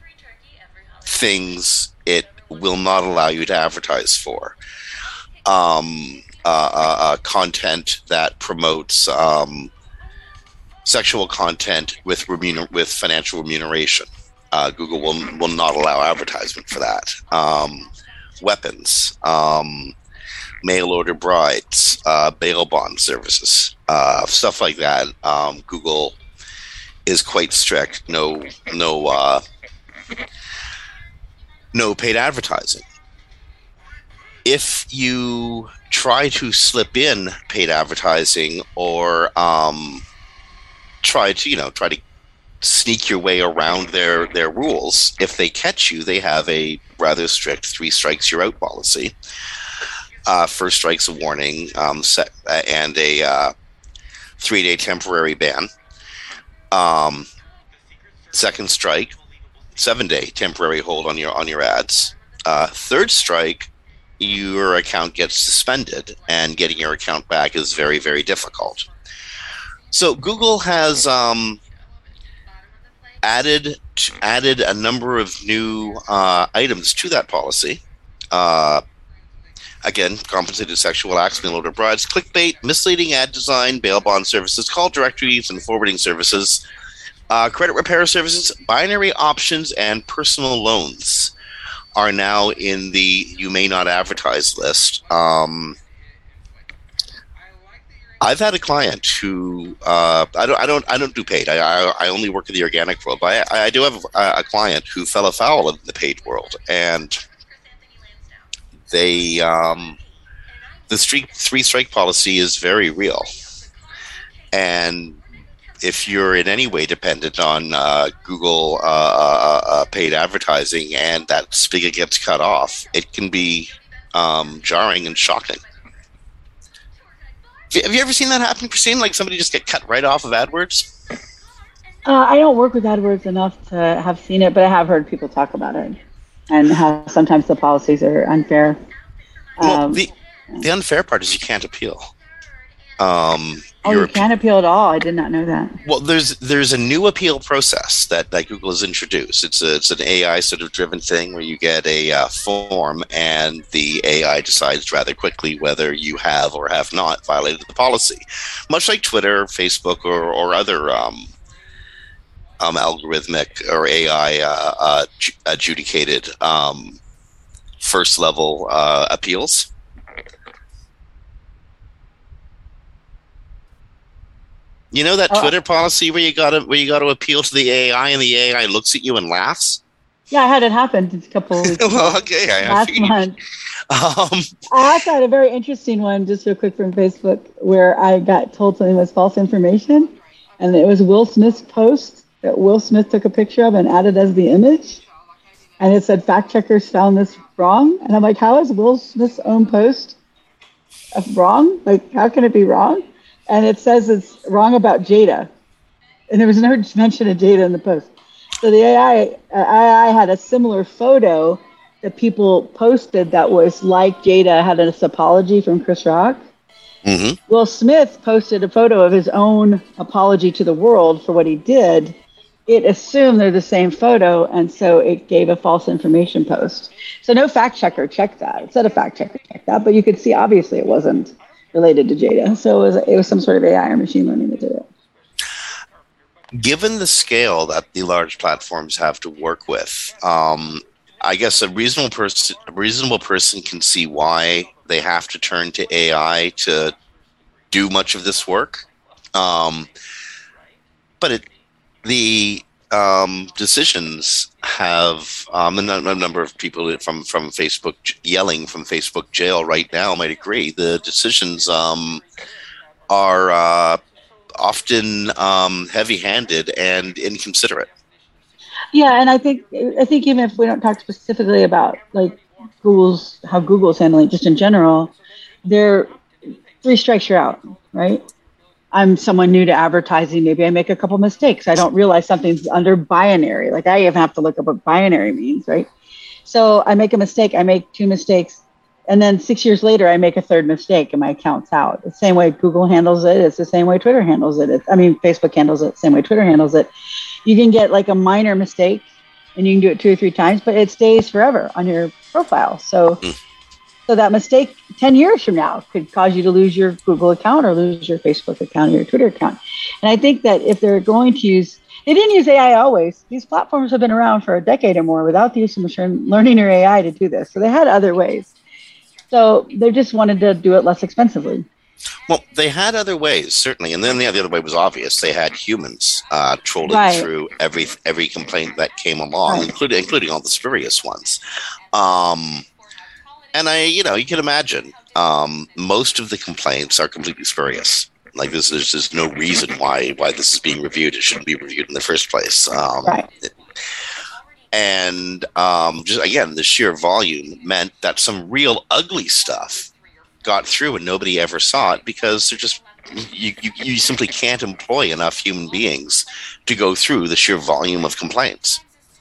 things it will not allow you to advertise for. Um, uh, uh, uh, content that promotes um, sexual content with remuner- with financial remuneration. Uh, Google will will not allow advertisement for that. Um, weapons, um, mail order brides, uh, bail bond services, uh, stuff like that. Um, Google is quite strict. No, no, uh, no paid advertising. If you try to slip in paid advertising or um, try to, you know, try to sneak your way around their, their rules, if they catch you, they have a rather strict three strikes you're out policy. Uh, first strike's a warning, um, set, uh, and a uh, three-day temporary ban. Um, second strike, seven-day temporary hold on your on your ads. Uh, third strike, your account gets suspended, and getting your account back is very, very difficult. So Google has um, added added a number of new uh, items to that policy. Uh, again, compensated sexual acts, mail order brides, clickbait, misleading ad design, bail bond services, call directories and forwarding services, uh, credit repair services, binary options, and personal loans are now in the you may not advertise list. Um, I've had a client who uh, I don't I don't I don't do paid. I I, I only work in the organic world, but I, I do have a, a client who fell afoul of the paid world, and they um, the street three strike policy is very real, and if you're in any way dependent on uh, Google uh, uh, uh, paid advertising and that spigot gets cut off, it can be um, jarring and shocking. Have you ever seen that happen, Christine? Like somebody just get cut right off of AdWords? Uh, I don't work with AdWords enough to have seen it, but I have heard people talk about it and how sometimes the policies are unfair. Well, Um, the, the unfair part is you can't appeal. Um, oh, you can't appeal at all. I did not know that. Well, there's there's a new appeal process that, that Google has introduced. It's a, it's an A I sort of driven thing where you get a uh, form and the A I decides rather quickly whether you have or have not violated the policy, much like Twitter, Facebook, or or other um, um, algorithmic or A I uh, uh, adjudicated um, first level uh, appeals. You know that Twitter oh. policy where you gotta where you gotta appeal to the A I and the A I looks at you and laughs? Yeah, I had it happen a couple of weeks well, okay, I last have month. Um, I also had a very interesting one, just real quick from Facebook, where I got told something was false information, and it was Will Smith's post that Will Smith took a picture of and added as the image, and it said fact checkers found this wrong, and I'm like, how is Will Smith's own post wrong? Like, how can it be wrong? And it says it's wrong about Jada. And there was no mention of Jada in the post. So the A I, uh, A I had a similar photo that people posted that was like Jada had an apology from Chris Rock. Mm-hmm. Will Smith posted a photo of his own apology to the world for what he did. It assumed they're the same photo, and so it gave a false information post. So no fact checker checked that. It said a fact checker checked that, but you could see obviously it wasn't related to Jada. So it was, it was some sort of A I or machine learning that did it. Given the scale that the large platforms have to work with, um, I guess a reasonable person, a reasonable person can see why they have to turn to A I to do much of this work. Um, but it, the um, decisions have um, a, n- a number of people from, from Facebook yelling from Facebook jail right now might agree. The decisions um, are uh, often um, heavy-handed and inconsiderate. Yeah, and I think I think even if we don't talk specifically about like Google's how Google's handling it, just in general, they're three strikes you're out, right? I'm someone new to advertising. Maybe I make a couple mistakes. I don't realize something's under binary. Like I even have to look up what binary means, right? So I make a mistake. I make two mistakes. And then six years later, I make a third mistake and my account's out. The same way Google handles it. It's the same way Twitter handles it. It's, I mean, Facebook handles it the same way Twitter handles it. You can get like a minor mistake and you can do it two or three times, but it stays forever on your profile. So, so that mistake ten years from now could cause you to lose your Google account or lose your Facebook account or your Twitter account. And I think that if they're going to use, they didn't use A I always. These platforms have been around for a decade or more without the use of machine learning or A I to do this. So they had other ways. So they just wanted to do it less expensively. Well, they had other ways, certainly. And then the other way was obvious. They had humans uh, trolling Right. through every every complaint that came along, Right. including including all the spurious ones. Um, and I, you know, you can imagine um, most of the complaints are completely spurious. Like this, there's just no reason why why this is being reviewed. It shouldn't be reviewed in the first place. Um, Right. it- and um, just again, the sheer volume meant that some real ugly stuff got through and nobody ever saw it because they're just you, you, you simply can't employ enough human beings to go through the sheer volume of complaints,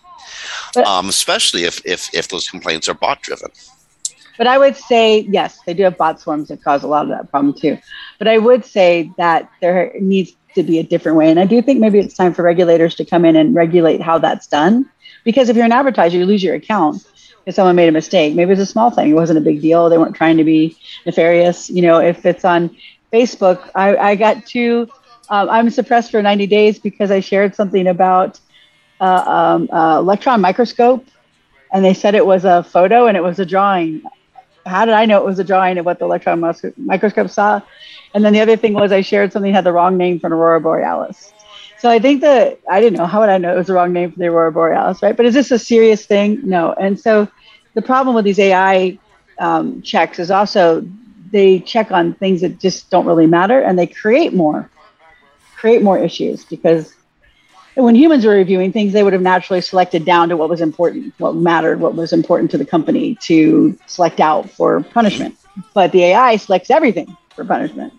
But- um, especially if, if if those complaints are bot driven. But I would say, yes, they do have bot swarms that cause a lot of that problem too. But I would say that there needs to be a different way. And I do think maybe it's time for regulators to come in and regulate how that's done. Because if you're an advertiser, you lose your account if someone made a mistake. Maybe it's a small thing. It wasn't a big deal. They weren't trying to be nefarious. You know, if it's on Facebook, I, I got two, um, I'm suppressed for ninety days because I shared something about uh, um, uh, electron microscope. And they said it was a photo and it was a drawing. How did I know it was a drawing of what the electron mus- microscope saw? And then the other thing was I shared something that had the wrong name for an Aurora Borealis. So I think that, I didn't know, how would I know it was the wrong name for the Aurora Borealis, right? But is this a serious thing? No. And so the problem with these A I um, checks is also they check on things that just don't really matter and they create more, create more issues because when humans were reviewing things, they would have naturally selected down to what was important, what mattered, what was important to the company to select out for punishment. But the A I selects everything for punishment.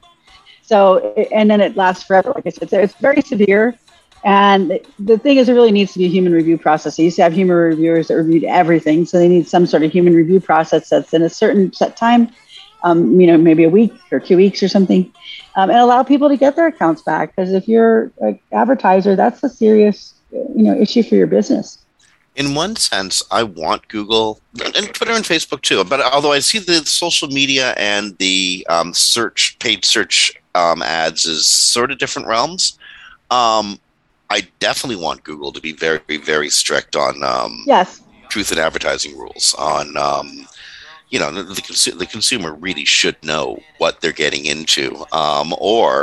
So, and then it lasts forever. Like I said, so it's very severe. And the thing is, it really needs to be a human review process. They used to have human reviewers that reviewed everything. So they need some sort of human review process that's in a certain set time, um, you know, maybe a week or two weeks or something, um, and allow people to get their accounts back. Because if you're an advertiser, that's a serious, you know, issue for your business. In one sense, I want Google and Twitter and Facebook too. But although I see the social media and the um, search, paid search um, ads as sort of different realms, um, I definitely want Google to be very, very strict on um, Yes. truth in advertising rules. On um, you know, the, the, consu- the consumer really should know what they're getting into, um, or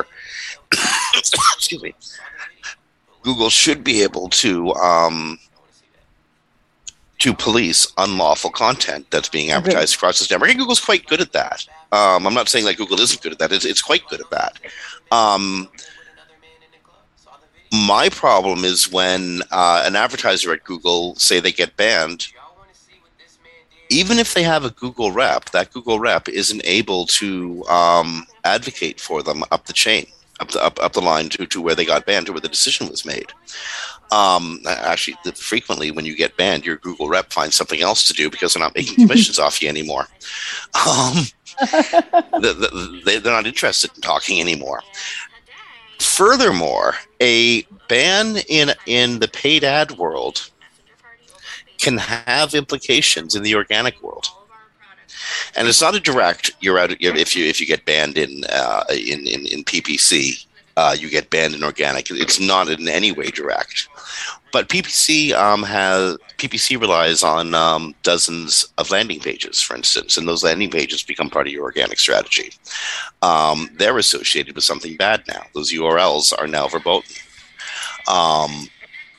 excuse me, Google should be able to. Um, to police unlawful content that's being advertised Agreed. across this network. And Google's quite good at that. Um, I'm not saying that Google isn't good at that. It's, it's quite good at that. Um, my problem is when uh, an advertiser at Google, say they get banned, even if they have a Google rep, that Google rep isn't able to um, advocate for them up the chain, up the, up, up the line to, to where they got banned, to where the decision was made. Um, actually, the, frequently when you get banned, your Google rep finds something else to do because they're not making commissions off you anymore. Um, the, the, they, they're not interested in talking anymore. Furthermore, a ban in in the paid ad world can have implications in the organic world, and it's not a direct. You're out if you if you get banned in uh, in, in in P P C. Uh, you get banned in organic. It's not in any way direct, but P P C um, has P P C relies on um, dozens of landing pages, for instance, and those landing pages become part of your organic strategy. Um, they're associated with something bad now. Those U R Ls are now verboten. Um,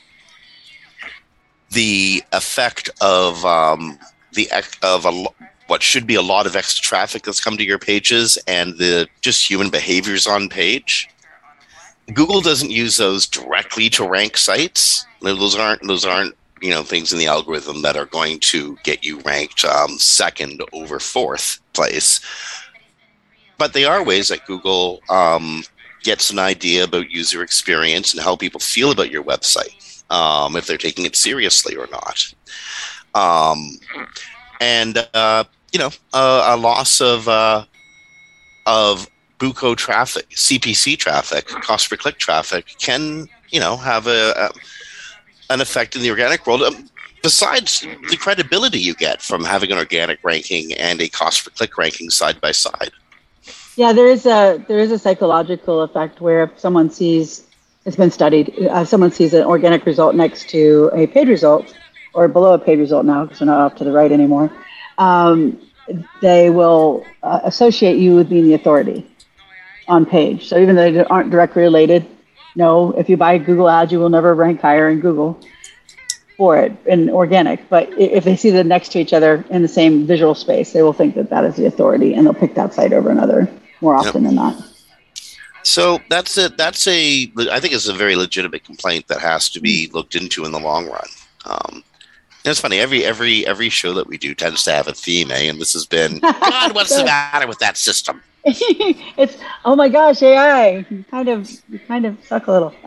the effect of um, the of a what should be a lot of extra traffic that's come to your pages and the just human behaviors on page Google doesn't use those directly to rank sites. Those aren't those aren't you know things in the algorithm that are going to get you ranked um, second over fourth place. But they are ways that Google um, gets an idea about user experience and how people feel about your website, um, if they're taking it seriously or not. Um, and uh, you know, uh, a loss of uh, of B U C O traffic, C P C traffic, cost per click traffic, can you know have a, a an effect in the organic world. Um, besides the credibility you get from having an organic ranking and a cost per click ranking side by side. Yeah, there is a there is a psychological effect where if someone sees, it's been studied, uh, someone sees an organic result next to a paid result or below a paid result now because we're not up to the right anymore, um, they will uh, associate you with being the authority on page. So even though they aren't directly related, no, if you buy Google ads, you will never rank higher in Google for it in organic. But if they see them next to each other in the same visual space, they will think that that is the authority and they'll pick that site over another more often yep. than not. So that's a, that's a, I think it's a very legitimate complaint that has to be looked into in the long run. Um, It's funny. Every every every show that we do tends to have a theme, eh? And this has been, God, what's the matter with that system? It's oh my gosh, A I. You kind of you kind of suck a little.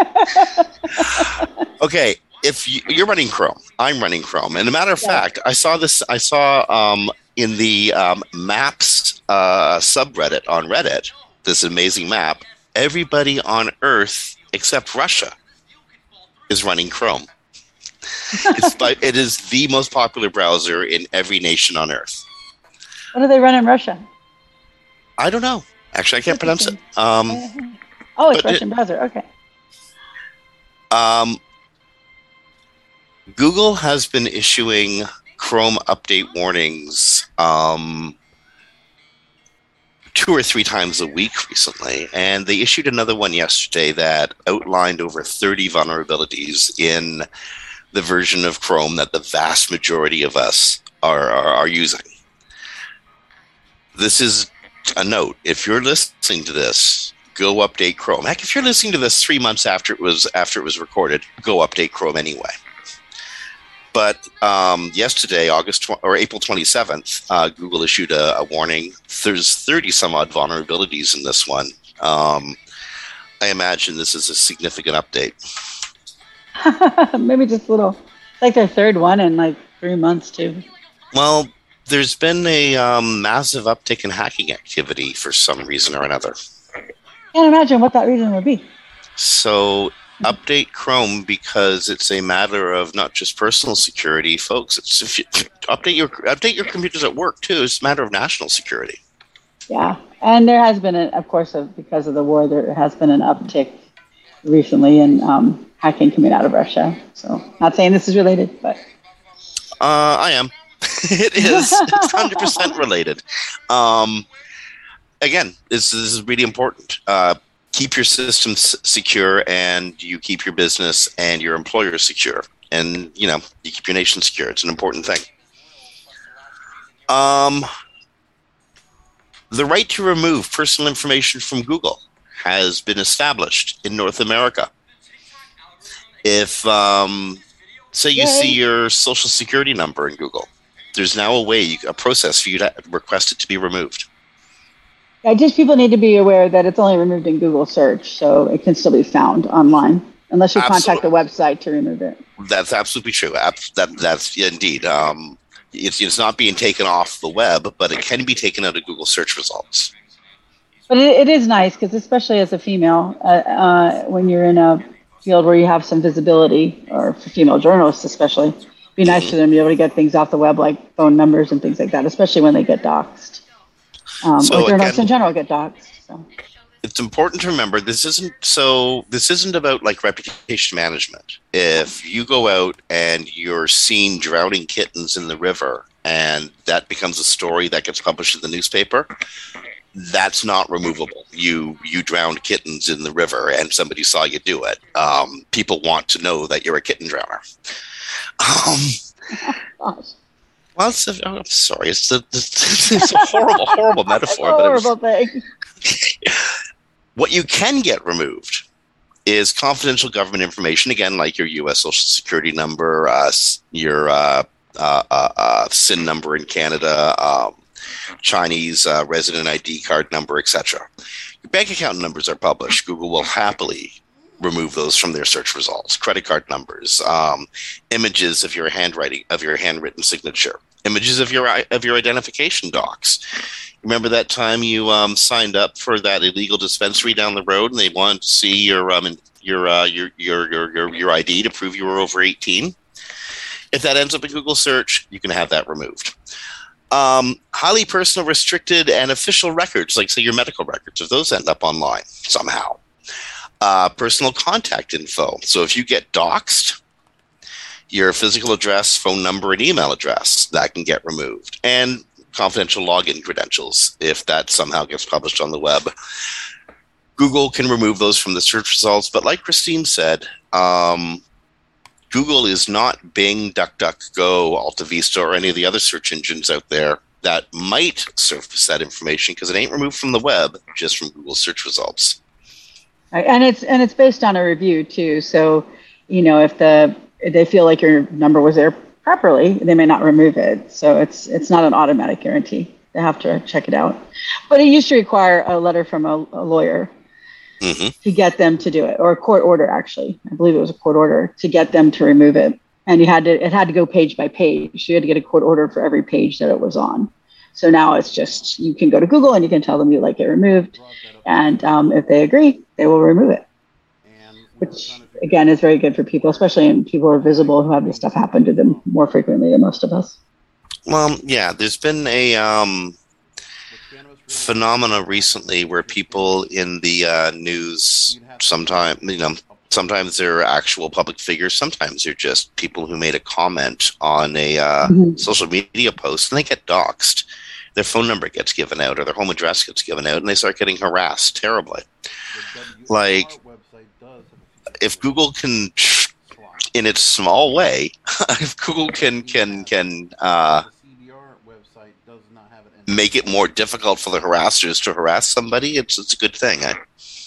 Okay, if you, you're running Chrome, I'm running Chrome, and a matter of yeah. fact, I saw this. I saw um, in the um, Maps uh, subreddit on Reddit this amazing map. Everybody on Earth except Russia is running Chrome. It's by, it is the most popular browser in every nation on Earth. What do they run in Russia? I don't know. Actually, I can't pronounce it. Um, oh, it's Russian it, browser. Okay. Um, Google has been issuing Chrome update warnings um, two or three times a week recently, and they issued another one yesterday that outlined over thirty vulnerabilities in the version of Chrome that the vast majority of us are, are, are using. This is a note. If you're listening to this, go update Chrome. Heck, if you're listening to this three months after it was after it was recorded, go update Chrome anyway. But um, yesterday, August tw- or April twenty-seventh, uh, Google issued a, a warning. There's thirty some odd vulnerabilities in this one. Um, I imagine this is a significant update. Maybe just a little. It's like their third one in like three months too. Well, there's been a um, massive uptick in hacking activity for some reason or another. Can't imagine what that reason would be. So update Chrome because it's a matter of not just personal security, folks. It's if you, update your update your computers at work too. It's a matter of national security. Yeah, and there has been, a, of course, of, because of the war, there has been an uptick recently in um, hacking coming out of Russia. So, not saying this is related, but uh, I am. It is. It's one hundred percent related. Um, again, this, this is really important. Uh, keep your systems secure, and you keep your business and your employer secure, and you know you keep your nation secure. It's an important thing. Um, the right to remove personal information from Google has been established in North America. If, um, say, you Yay. see your social security number in Google, there's now a way, a process for you to request it to be removed. Yeah, just people need to be aware that it's only removed in Google search, so it can still be found online, unless you absolutely. contact the website to remove it. That's absolutely true. That, that's indeed. Um, it's, it's not being taken off the web, but it can be taken out of Google search results. But it, it is nice, because especially as a female, uh, uh, when you're in a field where you have some visibility, or for female journalists especially, it'd be nice mm-hmm. for them to be able to get things off the web, like phone numbers and things like that, especially when they get doxxed. Um, so or journalists again, in general get doxxed. So. It's important to remember this isn't so. This isn't about like reputation management. If you go out and you're seen drowning kittens in the river, and that becomes a story that gets published in the newspaper, that's not removable. You you drowned kittens in the river, and somebody saw you do it. Um, people want to know that you're a kitten drowner. Um, oh, gosh. Well, it's a, oh, I'm sorry. It's a, it's a horrible, horrible metaphor. It's a horrible but thing. What you can get removed is confidential government information, again, like your U S Social Security number, uh, your uh, uh, uh, uh, S I N number in Canada, um, Chinese uh, resident I D card number, et cetera. Your bank account numbers are published. Google will happily remove those from their search results. Credit card numbers, um, images of your handwriting, of your handwritten signature, images of your of your identification docs. Remember that time you um, signed up for that illegal dispensary down the road, and they wanted to see your um your uh, your, your your your your I D to prove you were over eighteen? If that ends up in Google search, you can have that removed. Um, highly personal, restricted, and official records, like say your medical records, if those end up online somehow. Uh, personal contact info. So if you get doxed, your physical address, phone number, and email address, that can get removed. And confidential login credentials, if that somehow gets published on the web. Google can remove those from the search results, but like Christine said, um, Google is not Bing, DuckDuckGo, AltaVista, or any of the other search engines out there that might surface that information, because it ain't removed from the web, just from Google search results. Right. And it's and it's based on a review too. So, you know, if the if they feel like your number was there properly, they may not remove it. So it's it's not an automatic guarantee. They have to check it out. But it used to require a letter from a, a lawyer mm-hmm. to get them to do it, or a court order, actually. I believe it was a court order to get them to remove it. And you had to it had to go page by page. You had to get a court order for every page that it was on. So now it's just, you can go to Google and you can tell them you like it removed. And um, if they agree, they will remove it. Which, again, is very good for people, especially when people are visible who have this stuff happen to them more frequently than most of us. Well, yeah, there's been a um, phenomena recently where people in the uh, news, sometimes, you know, sometimes they're actual public figures, sometimes they're just people who made a comment on a uh, mm-hmm. social media post, and they get doxxed. Their phone number gets given out, or their home address gets given out, and they start getting harassed terribly. Like, if Google can, in its small way, if Google can can can uh, make it more difficult for the harassers to harass somebody, it's it's a good thing. Eh?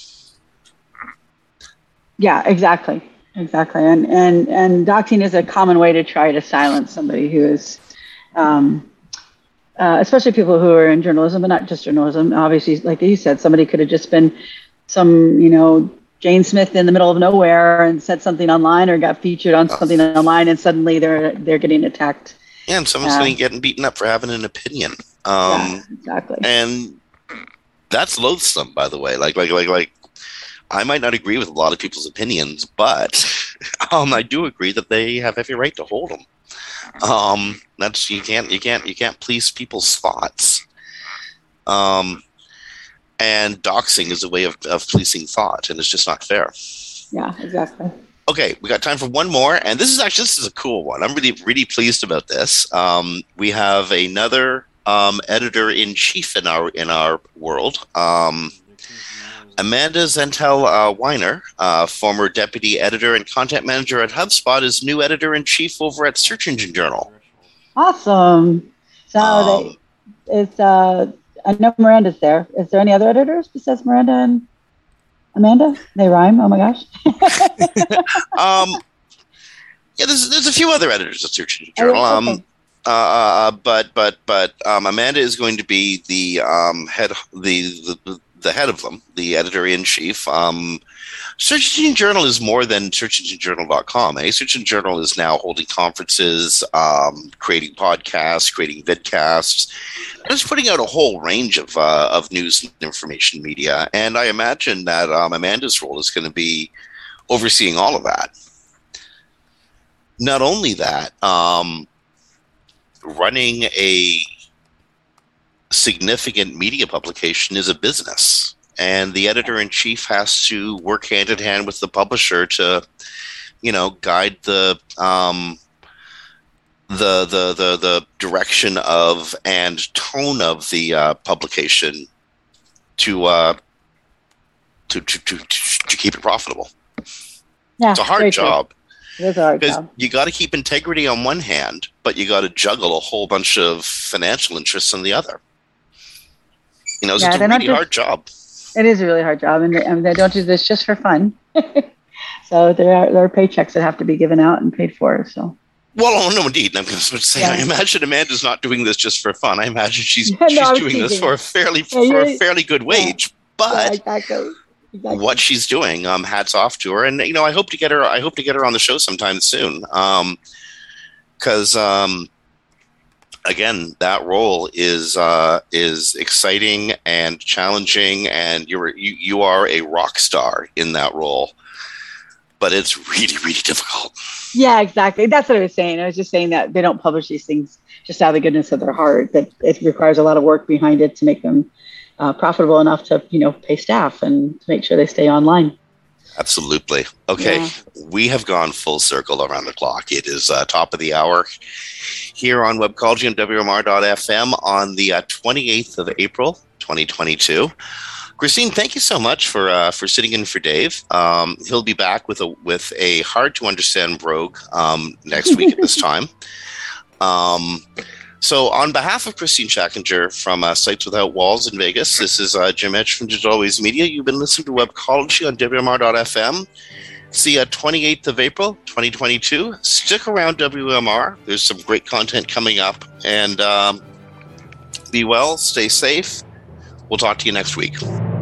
Yeah, exactly, exactly, and and and doxing is a common way to try to silence somebody who is. Um, Uh, especially people who are in journalism, but not just journalism. Obviously, like you said, somebody could have just been some, you know, Jane Smith in the middle of nowhere and said something online, or got featured on something online, and suddenly they're they're getting attacked. Yeah, and someone's um, getting beaten up for having an opinion. Um, yeah, exactly. And that's loathsome, by the way. Like, like, like, like. I might not agree with a lot of people's opinions, but um, I do agree that they have every right to hold them. Um, that's you can't you can't you can't police people's thoughts. Um, and doxing is a way of, of policing thought, and it's just not fair. Yeah, exactly. Okay, we got time for one more, and this is actually this is a cool one. I'm really really pleased about this. Um, we have another um, editor in chief in our in our world. Um, Amanda Zentel uh, Weiner, uh, former deputy editor and content manager at HubSpot, is new editor-in-chief over at Search Engine Journal. Awesome. So um, they, it's, uh, I know Miranda's there. Is there any other editors besides Miranda and Amanda? They rhyme. Oh, my gosh. um, yeah, there's, there's a few other editors at Search Engine Journal. Oh, okay. Um, uh, but but but um, Amanda is going to be the um, head, the the the head of them, the editor-in-chief. Um, Search Engine Journal is more than search engine journal dot com. Eh? Search Engine Journal is now holding conferences, um, creating podcasts, creating vidcasts, and it's putting out a whole range of uh, of news and information media. And I imagine that um, Amanda's role is going to be overseeing all of that. Not only that, um, running a significant media publication is a business, and the editor-in-chief has to work hand in hand with the publisher to, you know, guide the um, the the the the direction of and tone of the uh, publication to, uh, to to to to keep it profitable. Yeah, it's a hard job. True. It is a hard job. You got to keep integrity on one hand, but you got to juggle a whole bunch of financial interests on the other. You know, it's yeah, a really just, hard job. It is a really hard job, and they, and they don't do this just for fun. So there are there are paychecks that have to be given out and paid for. So. Well, oh, no, indeed. I'm going to say, yeah. I imagine Amanda's not doing this just for fun. I imagine she's no, she's doing teasing. this for a fairly yeah, for a fairly good wage. Yeah. But yeah, exactly. Exactly. what she's doing, um, hats off to her. And you know, I hope to get her. I hope to get her on the show sometime soon. Um, because um, again, that role is uh, is exciting and challenging, and you're you you are a rock star in that role. But it's really, really difficult. Yeah, exactly. That's what I was saying. I was just saying that they don't publish these things just out of the goodness of their heart. That it requires a lot of work behind it to make them uh, profitable enough to, you know, pay staff and to make sure they stay online. Absolutely. Okay, yeah. We have gone full circle around the clock. It is uh, top of the hour here on Webcology and W M R dot F M on the uh, twenty-eighth of April, twenty twenty-two. Christine, thank you so much for uh, for sitting in for Dave. Um, he'll be back with a with a hard to understand rogue um, next week at this time. Um, so, on behalf of Christine Schackinger from uh, Sites Without Walls in Vegas, this is uh, Jim Edge from Digital Always Media. You've been listening to Webcology on W M R dot F M. It's the uh, twenty-eighth of April, twenty twenty-two. Stick around W M R. There's some great content coming up, and um, be well, stay safe. We'll talk to you next week.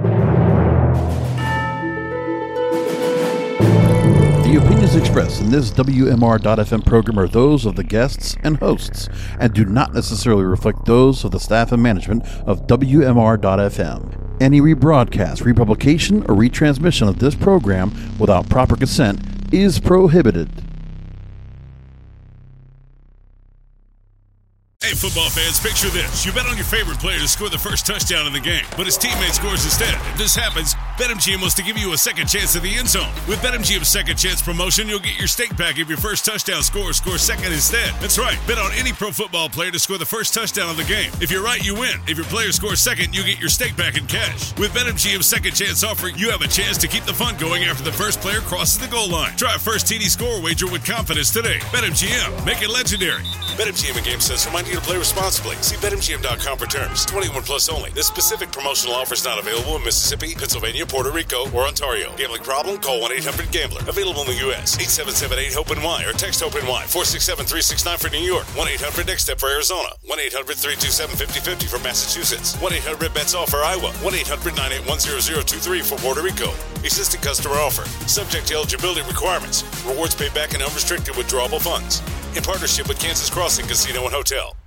The opinions expressed in this W M R dot F M program are those of the guests and hosts and do not necessarily reflect those of the staff and management of W M R dot F M. Any rebroadcast, republication, or retransmission of this program without proper consent is prohibited. Hey, football fans, picture this. You bet on your favorite player to score the first touchdown in the game, but his teammate scores instead. If this happens, BetMGM wants to give you a second chance at the end zone. With BetMGM's second chance promotion, you'll get your stake back if your first touchdown scorer scores second instead. That's right. Bet on any pro football player to score the first touchdown of the game. If you're right, you win. If your player scores second, you get your stake back in cash. With BetMGM's second chance offer, you have a chance to keep the fun going after the first player crosses the goal line. Try a first T D score wager with confidence today. BetMGM. Make it legendary. BetMGM and GameSense remind you to play responsibly. See Bet M G M dot com for terms. twenty-one plus only. This specific promotional offer is not available in Mississippi, Pennsylvania, Puerto Rico, or Ontario. Gambling problem? Call one eight hundred gambler. Available in the U S eight seven seven eight hope N Y or text HOPE-NY. four six seven three six nine for New York. one eight hundred next step for Arizona. one eight hundred three two seven five zero five zero for Massachusetts. one eight hundred bets all for Iowa. one eight hundred nine eight one zero zero two three for Puerto Rico. Existing customer offer. Subject to eligibility requirements. Rewards paid back in unrestricted withdrawable funds. In partnership with Kansas Crossing Casino and Hotel.